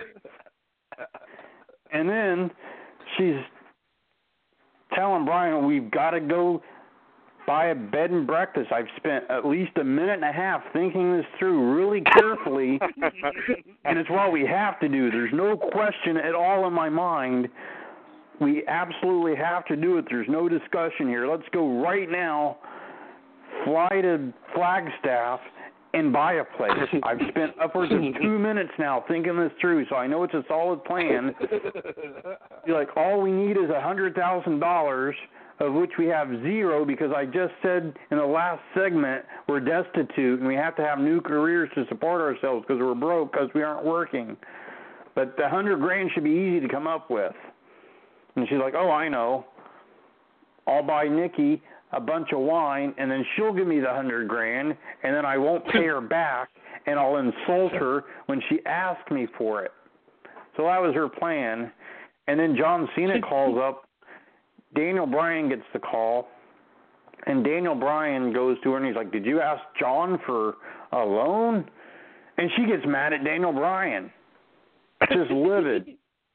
And then she's telling Brian, we've got to go buy a bed and breakfast. I've spent at least a minute and a half thinking this through really carefully, and it's what we have to do. There's no question at all in my mind. We absolutely have to do it. There's no discussion here. Let's go right now, fly to Flagstaff, and buy a place. I've spent upwards of 2 minutes now thinking this through, so I know it's a solid plan. You're like, all we need is $100,000, of which we have zero because I just said in the last segment we're destitute and we have to have new careers to support ourselves because we're broke because we aren't working. But the $100,000 should be easy to come up with. And she's like, oh, I know. I'll buy Nikki a bunch of wine, and then she'll give me the $100,000, and then I won't pay her back, and I'll insult her when she asks me for it. So that was her plan. And then John Cena calls up. Daniel Bryan gets the call, and Daniel Bryan goes to her, and he's like, did you ask John for a loan? And she gets mad at Daniel Bryan, just livid.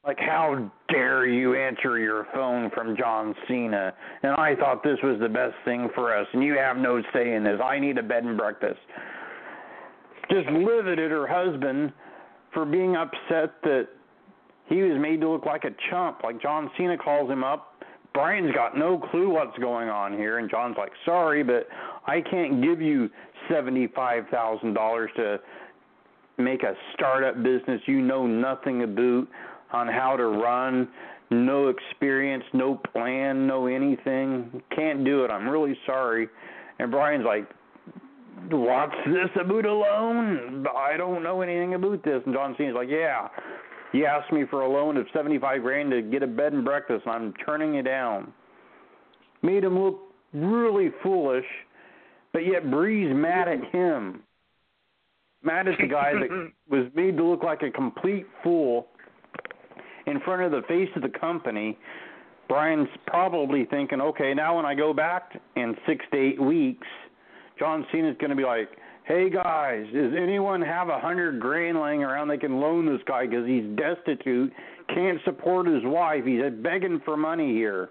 Like, how dare you answer your phone from John Cena? And I thought this was the best thing for us, and you have no say in this. I need a bed and breakfast. Just livid at her husband for being upset that he was made to look like a chump. Like, John Cena calls him up. Brian's got no clue what's going on here, and John's like, sorry, but I can't give you $75,000 to make a startup business you know nothing about, on how to run, no experience, no plan, no anything. Can't do it. I'm really sorry. And Brian's like, what's this about a loan? I don't know anything about this. And John Cena's like, yeah, you asked me for a loan of $75,000 to get a bed and breakfast, and I'm turning it down. Made him look really foolish, but yet Bree's mad at him. Mad at the guy that was made to look like a complete fool in front of the face of the company. Brian's probably thinking, okay, now when I go back in 6 to 8 weeks, John Cena's going to be like, hey guys, does anyone have $100,000 laying around they can loan this guy because he's destitute, can't support his wife, he's begging for money here.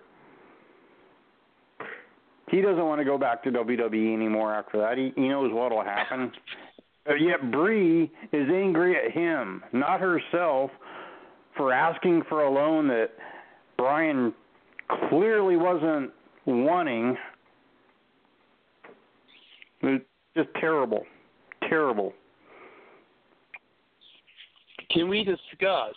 He doesn't want to go back to WWE anymore after that. He knows what will happen. Yet Bree is angry at him, not herself, for asking for a loan that Brian clearly wasn't wanting. It's just terrible. Terrible. Can we discuss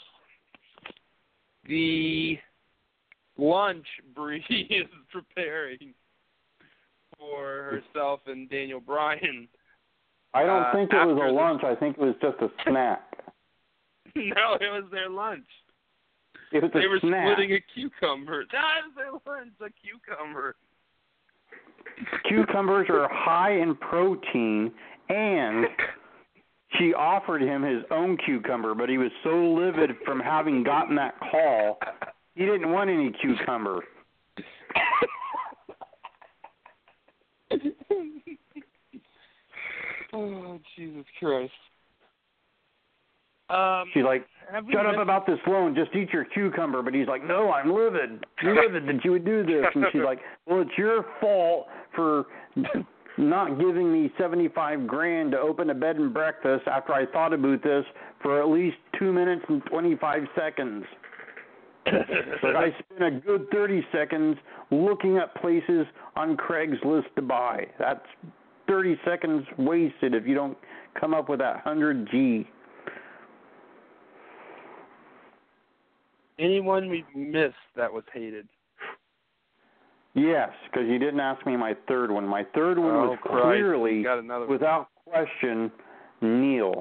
the lunch Bree is preparing for herself and Daniel Bryan? I don't think it was a lunch. I think it was just a snack. No, it was their lunch. It was they were snack. splitting a cucumber. That was their lunch, a cucumber. Cucumbers are high in protein, and she offered him his own cucumber, but he was so livid from having gotten that call, he didn't want any cucumber. Oh, Jesus Christ. She's like, shut up about this loan, just eat your cucumber. But he's like, no, I'm livid. Livid that you would do this. And she's like, well, it's your fault for not giving me $75,000 to open a bed and breakfast after I thought about this for at least 2 minutes and 25 seconds. But I spent a good 30 seconds looking at places on Craigslist to buy. That's 30 seconds wasted if you don't come up with that 100G. Anyone we missed that was hated? Yes, because you didn't ask me my third one. My third one was clearly, without question, Neil.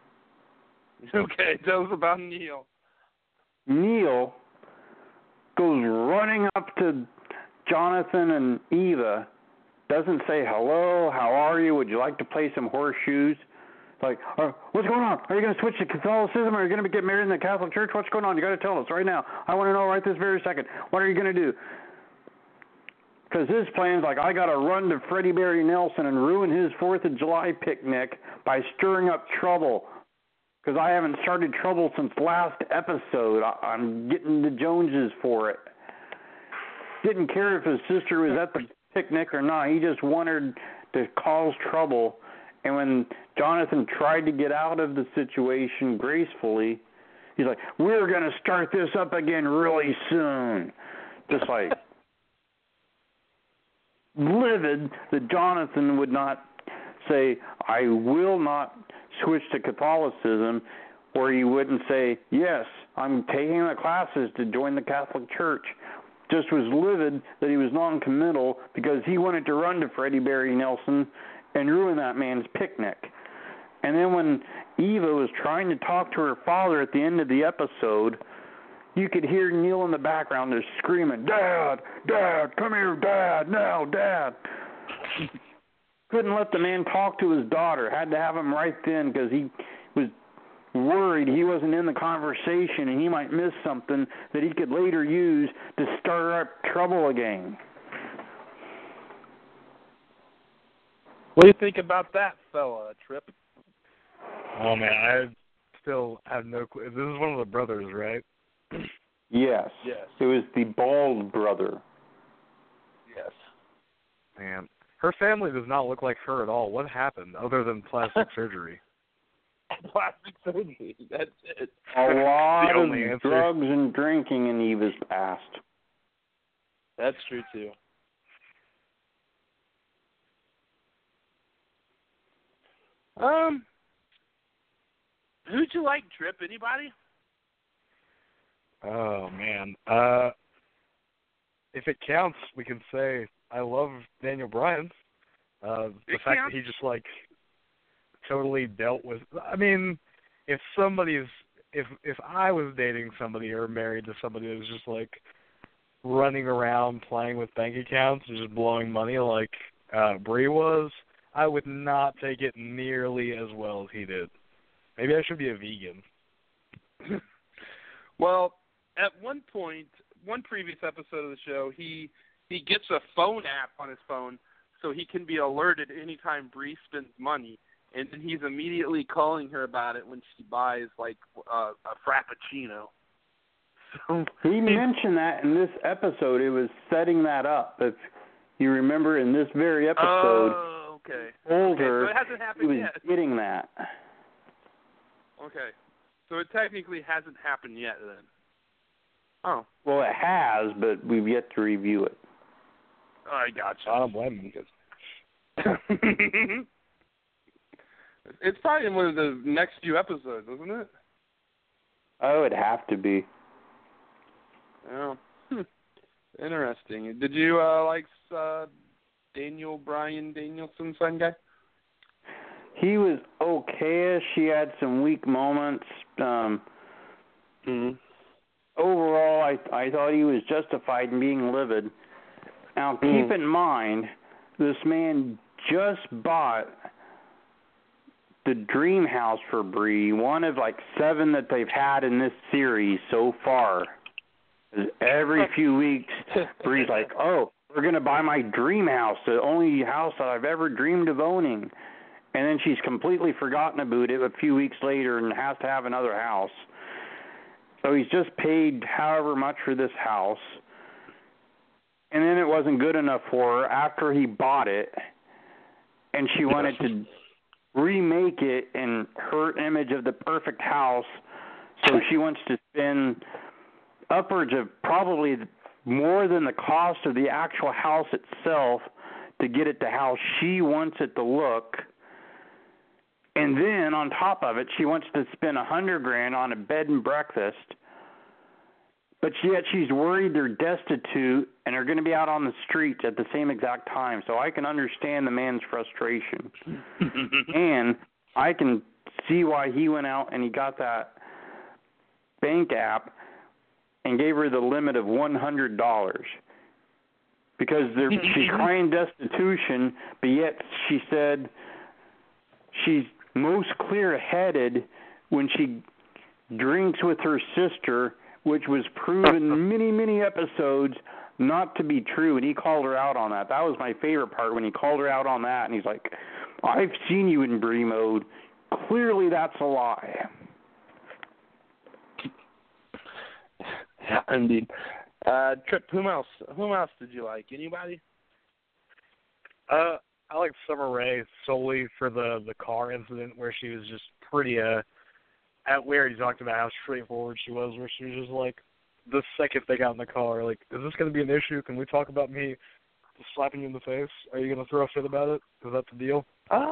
Okay, tell us about Neil. Neil goes running up to Jonathan and Eva, doesn't say hello, how are you, would you like to play some horseshoes? Like, what's going on? Are you going to switch to Catholicism? Are you going to get married in the Catholic Church? What's going on? You got to tell us right now. I want to know right this very second. What are you going to do? Because his plan's like, I got to run to Freddie Barry Nelson and ruin his 4th of July picnic by stirring up trouble. Because I haven't started trouble since last episode. I'm getting the Joneses for it. Didn't care if his sister was at the picnic or not. He just wanted to cause trouble. And when Jonathan tried to get out of the situation gracefully, he's like, we're going to start this up again really soon. Just like livid that Jonathan would not say, I will not switch to Catholicism, or he wouldn't say, yes, I'm taking the classes to join the Catholic Church. Just was livid that he was non-committal because he wanted to run to Freddie Barry Nelson and ruin that man's picnic. And then when Eva was trying to talk to her father at the end of the episode, you could hear Neil in the background just screaming, Dad, Dad, come here, Dad, now, Dad. Couldn't let the man talk to his daughter. Had to have him right then because he was worried he wasn't in the conversation and he might miss something that he could later use to stir up trouble again. What do you think about that fella, Trip? Oh, man, I still have no clue. This is one of the brothers, right? Yes. Yes. It was the bald brother. Yes. Man, her family does not look like her at all. What happened other than plastic surgery? Plastic surgery. That's it. A lot The of only answer. drugs and drinking in Eva's past. That's true too. Who'd you like, Trip? Anybody? Oh man. If it counts, we can say I love Daniel Bryan. The It fact counts. that he just like totally dealt with. I mean, if somebody's, if I was dating somebody or married to somebody that was just like running around playing with bank accounts and just blowing money like Brie was, I would not take it nearly as well as he did. Maybe I should be a vegan. Well, at one point, one previous episode of the show, he gets a phone app on his phone so he can be alerted anytime Bree spends money, and then he's immediately calling her about it when she buys like a Frappuccino. So He mentioned that in this episode. It was setting that up. If you remember, in this very episode, oh, okay. told Okay, her so it hasn't he happened was yet. getting that. Okay, so it technically hasn't happened yet then. Oh, Well, it has, but we've yet to review it. I gotcha. I don't blame him. It's probably in one of the next few episodes, isn't it? Oh, it'd have to be. Yeah. Interesting. Did you like Daniel Bryan Danielson, son guy? He was okay. She had some weak moments. Overall, I thought he was justified in being livid. Now, keep in mind, this man just bought the dream house for Bree, one of like 7 that they've had in this series so far. Every few weeks, Bree's like, oh, we're going to buy my dream house, the only house that I've ever dreamed of owning. And then she's completely forgotten about it a few weeks later and has to have another house. So he's just paid however much for this house. And then it wasn't good enough for her after he bought it. And she wanted to remake it in her image of the perfect house. So she wants to spend upwards of probably more than the cost of the actual house itself to get it to how she wants it to look. And then on top of it, she wants to spend $100,000 on a bed and breakfast. But yet she's worried they're destitute and are going to be out on the streets at the same exact time. So I can understand the man's frustration. And I can see why he went out and he got that bank app and gave her the limit of $100. Because she's crying destitution, but yet she said she's most clear-headed when she drinks with her sister, which was proven many, many episodes not to be true, and he called her out on that. That was my favorite part, when he called her out on that, and he's like, I've seen you in Brie mode. Clearly that's a lie. Yeah, indeed. Trip, whom else did you like? Anybody? I like Summer Rae solely for the car incident where she was just pretty at where he talked about how straightforward she was, where she was just like, the second they got in the car, like, is this going to be an issue? Can we talk about me slapping you in the face? Are you going to throw a fit about it? Is that the deal?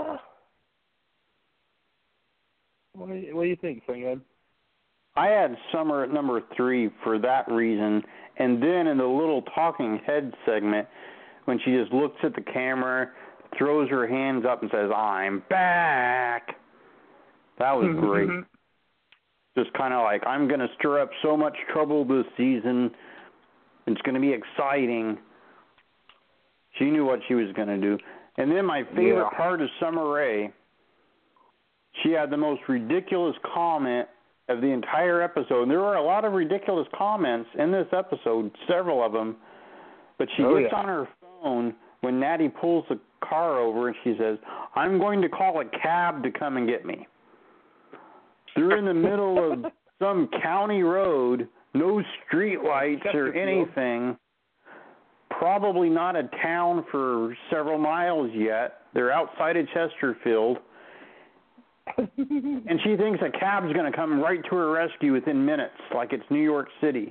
What do you think, Singhead? I had Summer at number 3 for that reason, and then in the little talking head segment, when she just looks at the camera, throws her hands up and says, I'm back. That was great. Just kind of like, I'm going to stir up so much trouble this season. It's going to be exciting. She knew what she was going to do. And then my favorite part of Summer Rae, she had the most ridiculous comment of the entire episode. And there were a lot of ridiculous comments in this episode, several of them. But she gets on her phone when Natty pulls the car over and she says, I'm going to call a cab to come and get me. They're in the middle of some county road No street lights or anything. Probably not a town for several miles yet. They're outside of Chesterfield. And she thinks a cab's going to come right to her rescue within minutes, like it's New York City.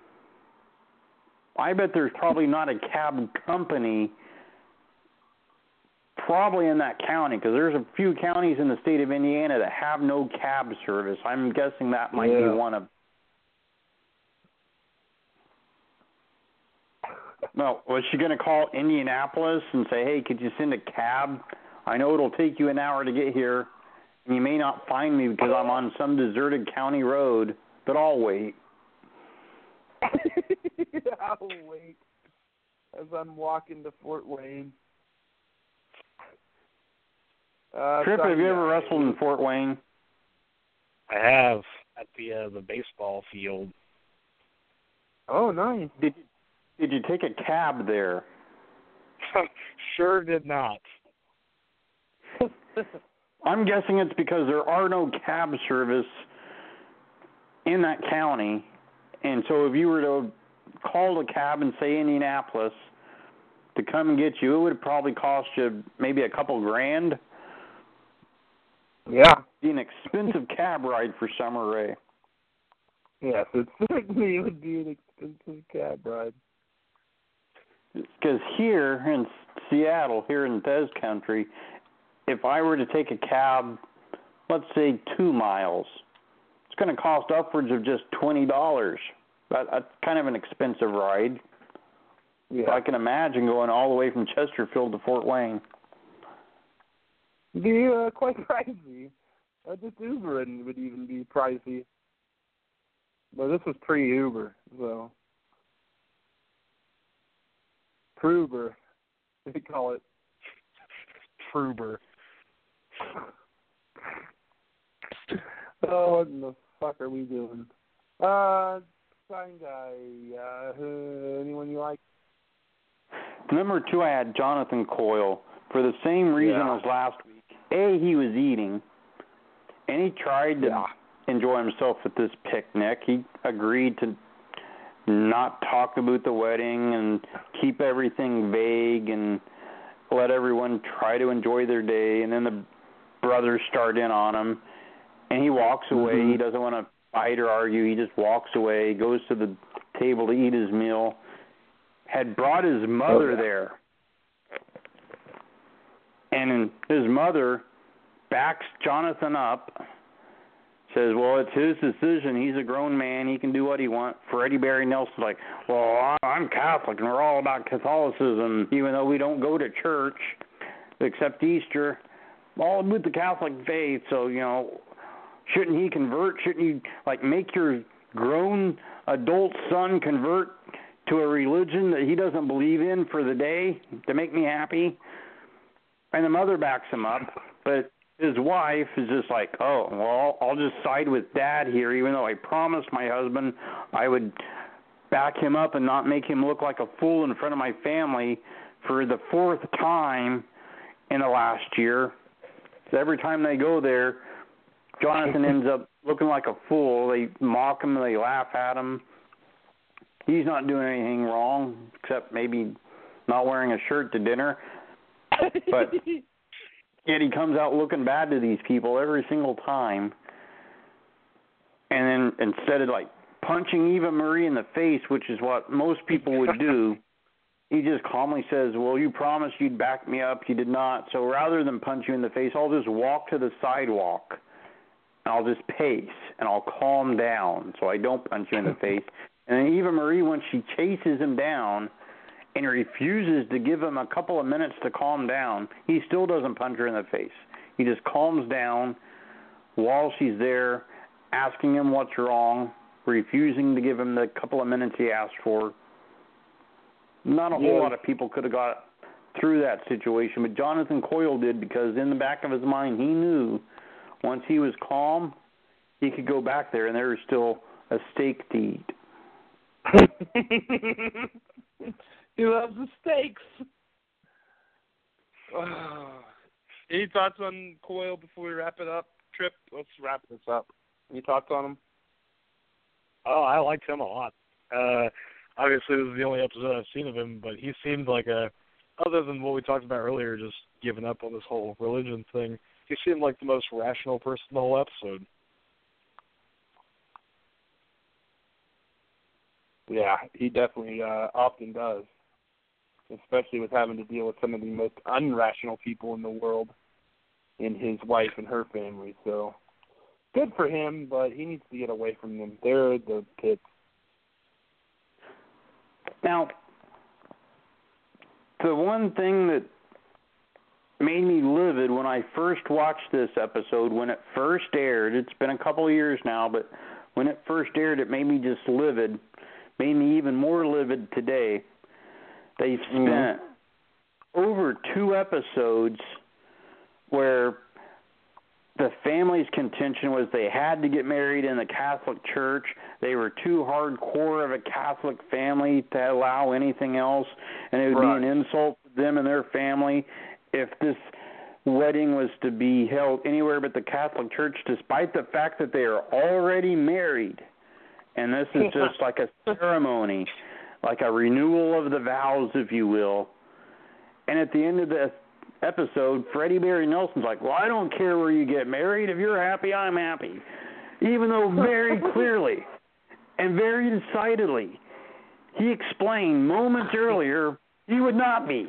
I bet there's probably not a cab company probably in that county, because there's a few counties in the state of Indiana that have no cab service. I'm guessing that might be one of. No, was she going to call Indianapolis and say, hey, could you send a cab? I know it'll take you an hour to get here, and you may not find me because I'm on some deserted county road, but I'll wait. I'll wait as I'm walking to Fort Wayne. Trip, have you ever wrestled in Fort Wayne? I have, at the baseball field. Oh, nice. Did you take a cab there? Sure did not. I'm guessing it's because there are no cab service in that county. And so if you were to call a cab and say Indianapolis to come and get you, it would probably cost you maybe a couple grand. Yeah. It'd be an expensive cab ride for Summer Rae. Yes, it certainly would be an expensive cab ride. Because here in Seattle, here in Thez Country, if I were to take a cab, let's say 2 miles, it's going to cost upwards of just $20. That's kind of an expensive ride. Yeah. So I can imagine going all the way from Chesterfield to Fort Wayne. It'd be quite pricey. Just Ubering would even be pricey. But this was pre-Uber, so. Pruber, they call it. Pruber. Oh, what in the fuck are we doing? Sign guy, anyone you like? Number 2, I had Jonathan Coyle for the same reason as last week. A, he was eating, and he tried to enjoy himself at this picnic. He agreed to not talk about the wedding and keep everything vague and let everyone try to enjoy their day. And then the brothers start in on him, and he walks away. Mm-hmm. He doesn't want to fight or argue. He just walks away, goes to the table to eat his meal, had brought his mother there. And his mother backs Jonathan up, says, well, it's his decision. He's a grown man. He can do what he wants. Freddie Barry Nelson's like, well, I'm Catholic, and we're all about Catholicism, even though we don't go to church except Easter. All about the Catholic faith, so, shouldn't he convert? Shouldn't you, make your grown adult son convert to a religion that he doesn't believe in for the day to make me happy? And the mother backs him up, but his wife is just like, oh, well, I'll just side with Dad here, even though I promised my husband I would back him up and not make him look like a fool in front of my family for the 4th time in the last year. So every time they go there, Jonathan ends up looking like a fool. They mock him, they laugh at him. He's not doing anything wrong, except maybe not wearing a shirt to dinner. But yet he comes out looking bad to these people every single time. And then instead of punching Eva Marie in the face, which is what most people would do, he just calmly says, well, you promised you'd back me up. You did not. So rather than punch you in the face, I'll just walk to the sidewalk. And I'll just pace, and I'll calm down so I don't punch you in the face. And then Eva Marie, when she chases him down and refuses to give him a couple of minutes to calm down, he still doesn't punch her in the face. He just calms down while she's there, asking him what's wrong, refusing to give him the couple of minutes he asked for. Not a whole lot of people could have got through that situation, but Jonathan Coyle did, because in the back of his mind he knew once he was calm, he could go back there and there was still a steak to eat. He loves the steaks. Any thoughts on Coyle before we wrap it up? Trip, let's wrap this up. Any thoughts on him? Oh, I liked him a lot. Obviously, this is the only episode I've seen of him, but he seemed like other than what we talked about earlier, just giving up on this whole religion thing, he seemed like the most rational person in the whole episode. Yeah, he definitely often does, especially with having to deal with some of the most unrational people in the world in his wife and her family. So good for him, but he needs to get away from them. They're the pits. Now, the one thing that made me livid when I first watched this episode, when it first aired, it's been a couple of years now, but when it first aired, it made me just livid, made me even more livid today. They've spent over 2 episodes where the family's contention was they had to get married in the Catholic Church. They were too hardcore of a Catholic family to allow anything else, and it would be an insult to them and their family if this wedding was to be held anywhere but the Catholic Church, despite the fact that they are already married. And this is just like a ceremony, like a renewal of the vows, if you will. And at the end of the episode, Freddie Barry Nelson's like, well, I don't care where you get married. If you're happy, I'm happy. Even though very clearly and very decidedly he explained moments earlier he would not be.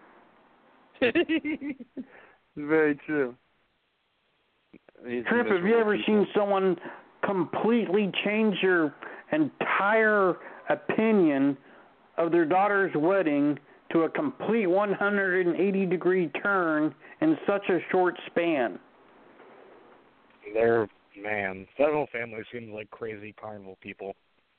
Very true. Trip, have you ever seen someone completely change their entire opinion of their daughter's wedding to a complete 180-degree turn in such a short span? Man, that whole family seems like crazy carnival people.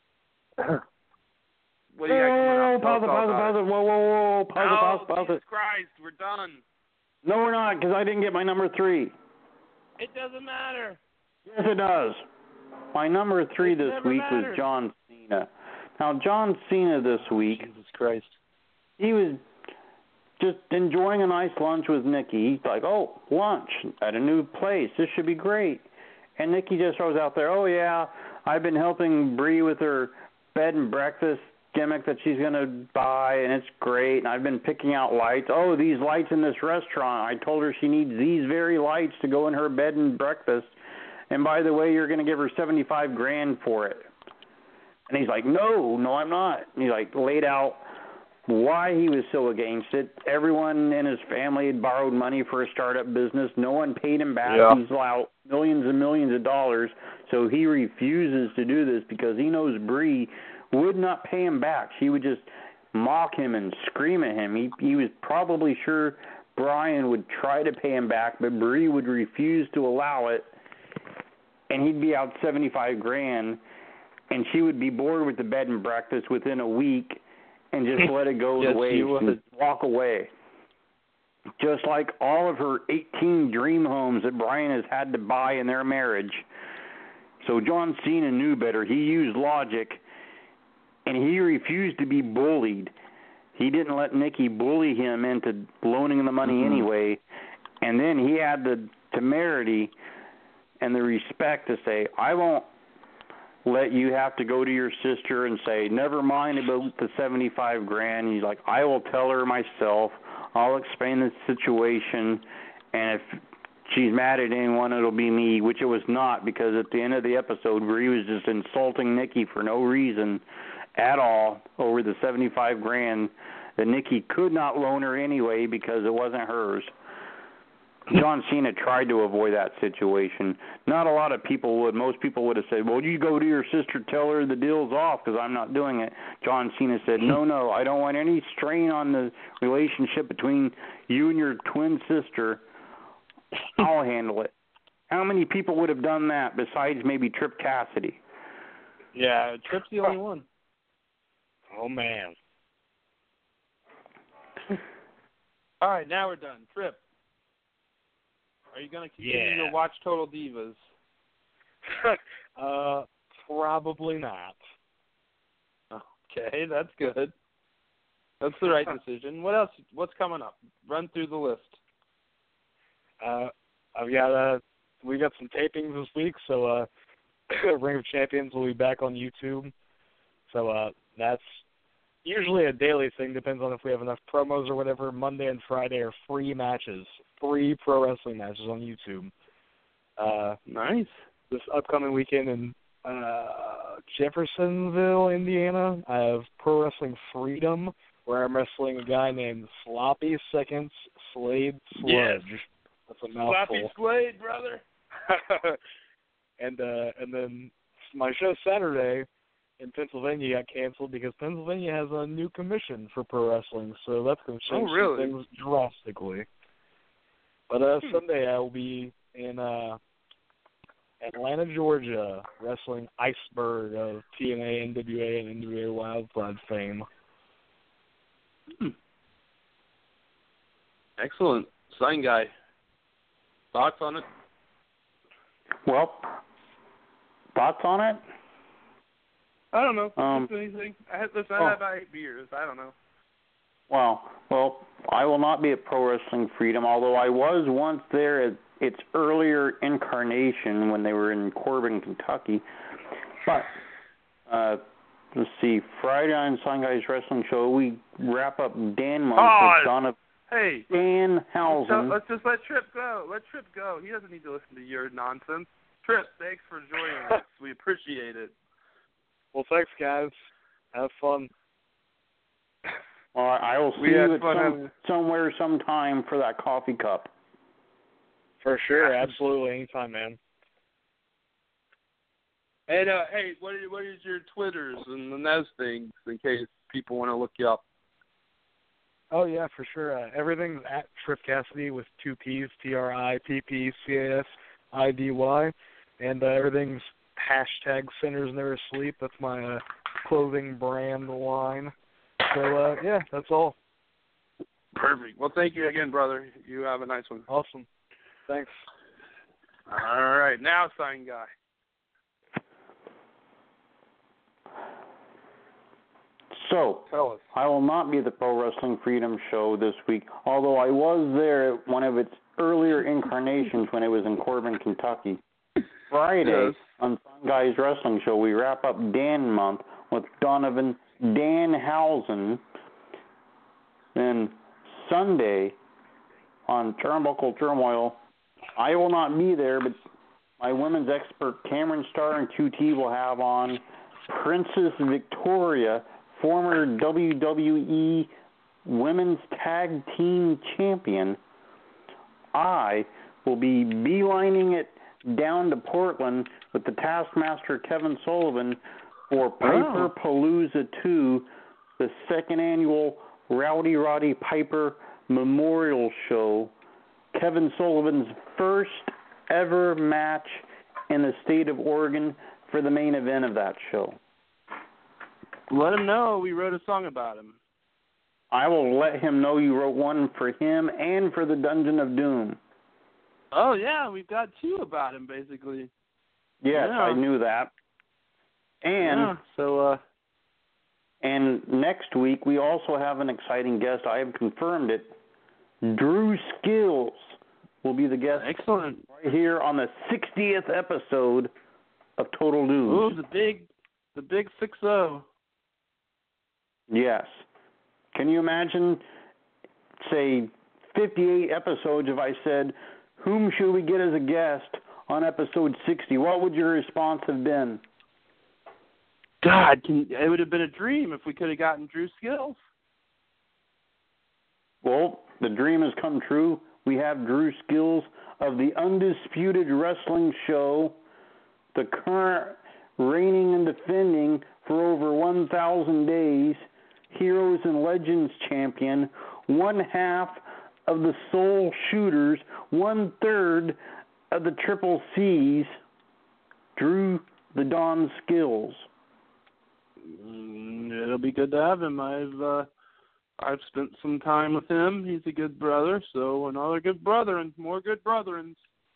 What do you got coming up? Pause. Whoa. Pause. Jesus Christ, we're done. No, we're not, because I didn't get my number 3. It doesn't matter. Yes, it does. My number 3 this week was John Cena. Now, John Cena this week, Jesus Christ, he was just enjoying a nice lunch with Nikki. He's like, oh, lunch at a new place. This should be great. And Nikki just throws out there, oh, yeah, I've been helping Bree with her bed and breakfast gimmick that she's going to buy, and it's great. And I've been picking out lights. Oh, these lights in this restaurant. I told her she needs these very lights to go in her bed and breakfast. And by the way, you're going to give her $75,000 for it. And he's like, no, I'm not. And he like laid out why he was so against it. Everyone in his family had borrowed money for a startup business. No one paid him back. Yeah. He's out millions and millions of dollars. So he refuses to do this because he knows Bree would not pay him back. She would just mock him and scream at him. He was probably sure Brian would try to pay him back, but Bree would refuse to allow it, and he'd be out $75,000, and she would be bored with the bed and breakfast within a week and just let it go Yes, to waste she would. and walk away. Just like all of her 18 dream homes that Brian has had to buy in their marriage. So John Cena knew better. He used logic, and he refused to be bullied. He didn't let Nikki bully him into loaning the money anyway. And then he had the temerity and the respect to say, I won't let you have to go to your sister and say, never mind about the $75,000. He's like, I will tell her myself. I'll explain the situation, and if she's mad at anyone, it'll be me, which it was not, because at the end of the episode, Bree was just insulting Nikki for no reason at all over the $75,000 that Nikki could not loan her anyway because it wasn't hers. John Cena tried to avoid that situation. Not a lot of people would. Most people would have said, well, you go to your sister, tell her the deal's off because I'm not doing it. John Cena said, no, I don't want any strain on the relationship between you and your twin sister. I'll handle it. How many people would have done that besides maybe Trip Cassidy? Yeah, Trip's the only one. Oh, man. All right, now we're done. Trip, are you going to continue to watch Total Divas? Probably not. Okay, that's good. That's the right decision. What else? What's coming up? Run through the list. We got some tapings this week, so Ring of Champions will be back on YouTube. So that's usually a daily thing. Depends on if we have enough promos or whatever. Monday and Friday are free matches. Free pro wrestling matches on YouTube. Nice. This upcoming weekend in Jeffersonville, Indiana, I have Pro Wrestling Freedom, where I'm wrestling a guy named Sloppy Seconds Slade Sludge. Yes. That's a mouthful. Sloppy Slade, brother. And then my show Saturday in Pennsylvania got canceled because Pennsylvania has a new commission for pro wrestling, so that's going to change some things drastically. But Sunday I will be in Atlanta, Georgia, wrestling Iceberg of TNA, NWA, and NWA Wildcard fame. Excellent. Sign guy. Thoughts on it? Well, thoughts on it? I don't know. Just anything. I had about 8 beers. I don't know. Well, I will not be at Pro Wrestling Freedom, although I was once there at its earlier incarnation when they were in Corbin, Kentucky. But let's see, Friday on Sign Guys Wrestling Show, we wrap up Dan Month with Donna. Hey, Danhausen. Let's just let Trip go. Let Trip go. He doesn't need to listen to your nonsense. Trip, thanks for joining us. We appreciate it. Well, thanks, guys. Have fun. All right, I will see you at somewhere sometime for that coffee cup. For sure, absolutely, anytime, man. And hey, what is your Twitters and those things in case people want to look you up? Oh yeah, for sure. Everything's at Trip Cassidy with 2 P's, TRIPPCASIDY, and everything's hashtag Sinners Never Sleep. That's my clothing brand line. So yeah, that's all. Perfect. Well, thank you again, brother. You have a nice one. Awesome. Thanks. All right, now sign guy. So, tell us. I will not be at the Pro Wrestling Freedom show this week, although I was there at one of its earlier incarnations when it was in Corbin, Kentucky. Friday on Sign Guys Wrestling Show, we wrap up Dan Month with Donovan Danhausen. Then Sunday on Turnbuckle Turmoil, I will not be there, but my women's expert Cameron Starr and QT will have on Princess Victoria, former WWE Women's Tag Team Champion. I will be beelining it down to Portland with the Taskmaster Kevin Sullivan for Piper Palooza 2, the second annual Rowdy Roddy Piper Memorial Show. Kevin Sullivan's first ever match in the state of Oregon for the main event of that show. Let him know we wrote a song about him. I will let him know you wrote one for him and for the Dungeon of Doom. Oh, yeah, we've got 2 about him, basically. Yes, yeah. I knew that. And and next week we also have an exciting guest. I have confirmed it. Drew Skills will be the guest. Excellent. Right here on the 60th episode of Total News. Ooh, the big 6-0. Yes. Can you imagine, say, 58 episodes if I said, whom should we get as a guest on episode 60? What would your response have been? God, it would have been a dream if we could have gotten Drew Skills. Well, the dream has come true. We have Drew Skills of the Undisputed Wrestling Show, the current reigning and defending for over 1,000 days Heroes and Legends champion, one half of the Soul Shooters, 1/3 of the Triple C's, Drew the Don Skills. It'll be good to have him. I've spent some time with him. He's a good brother, so another good brother and more good brethren.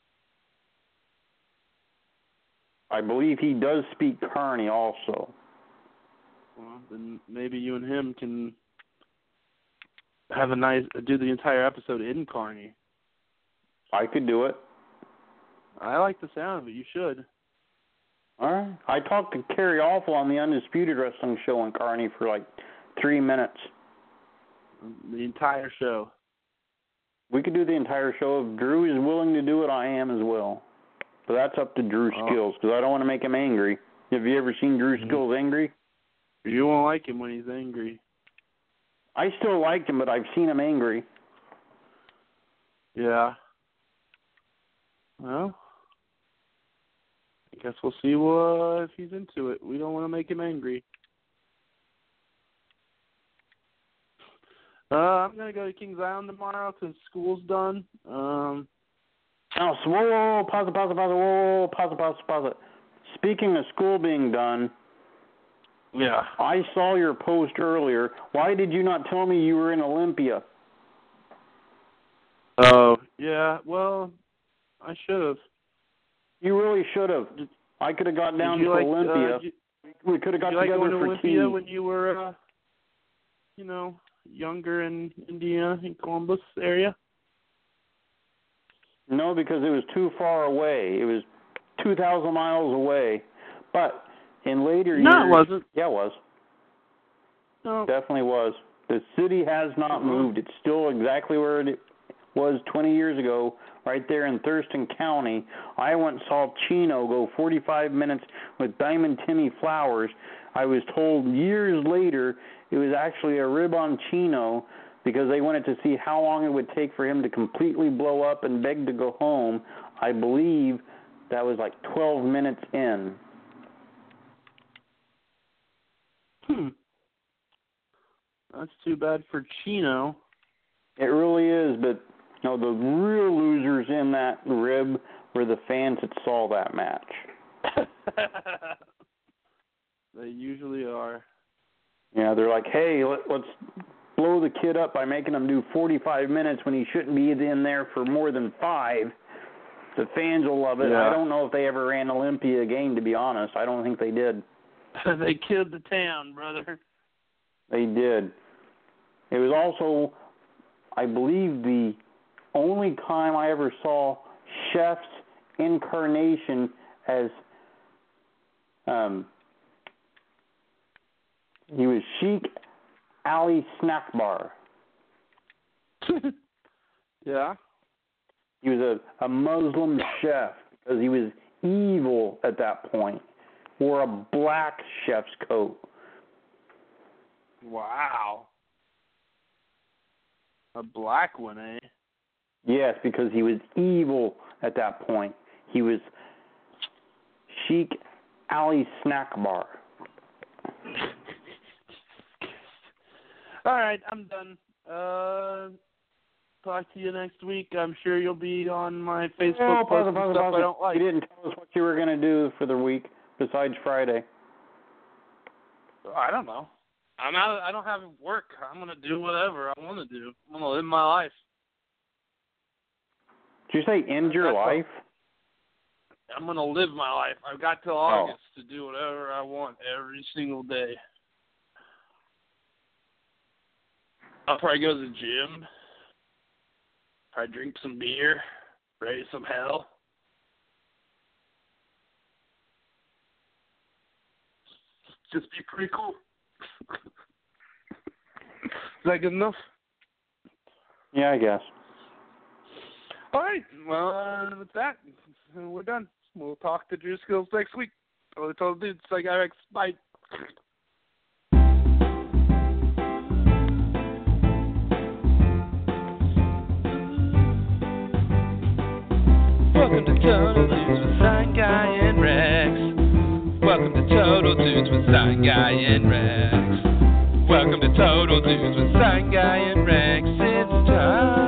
I believe he does speak Kearney also. Well, then maybe you and him can have do the entire episode in Kearney. I could do it. I like the sound of it. You should. All right. I talked to Kerry Awful on the Undisputed Wrestling Show on Carney for like 3 minutes. The entire show. We could do the entire show. If Drew is willing to do it, I am as well. But that's up to Drew Skills, because I don't want to make him angry. Have you ever seen Drew Skills angry? You won't like him when he's angry. I still like him, but I've seen him angry. Yeah. Well, I guess we'll see if he's into it. We don't want to make him angry. I'm going to go to Kings Island tomorrow because school's done. Whoa, pause it. Speaking of school being done, yeah, I saw your post earlier. Why did you not tell me you were in Olympia? Oh, yeah, well, I should have. You really should have. I could have got down to Olympia. We could have got together going to for Olympia tea. when you were, younger in Indiana, in Columbus area? No, because it was too far away. It was 2,000 miles away. But in later years... No, it wasn't. Yeah, it was. No. Definitely was. The city has not moved. It's still exactly where it was 20 years ago, right there in Thurston County. I went and saw Chino go 45 minutes with Diamond Timmy Flowers. I was told years later it was actually a rib on Chino because they wanted to see how long it would take for him to completely blow up and beg to go home. I believe that was like 12 minutes in. That's too bad for Chino. It really is, but no, the real losers in that rib were the fans that saw that match. They usually are. Yeah, they're like, hey, let's blow the kid up by making him do 45 minutes when he shouldn't be in there for more than 5. The fans will love it. Yeah. I don't know if they ever ran Olympia again, to be honest. I don't think they did. They killed the town, brother. They did. It was also, I believe, the only time I ever saw Chef's incarnation as he was Sheik Ali Snack Bar. Yeah. He was a Muslim chef because he was evil at that point. Wore a black chef's coat. Wow. A black one, eh? Yes, because he was evil at that point. He was Sheik Ali Snack Bar. All right, I'm done. Talk to you next week. I'm sure you'll be on my Facebook post and stuff I don't like. You didn't tell us what you were going to do for the week besides Friday. I don't know. I don't have work. I'm going to do whatever I want to do. I'm going to live my life. Did you say end your life? I'm going to live my life. I've got till August to do whatever I want every single day. I'll probably go to the gym. Probably drink some beer. Raise some hell. Just be pretty cool. Is that good enough? Yeah, I guess. All right. Well, with that, we're done. We'll talk to Drew Skills next week. I told dudes, Psychiatrics. Bye. Welcome to Total Dudes with Sign Guy and Rex. Welcome to Total Dudes with Sign Guy and Rex. Welcome to Total Dudes with Sign Guy and Rex. It's time.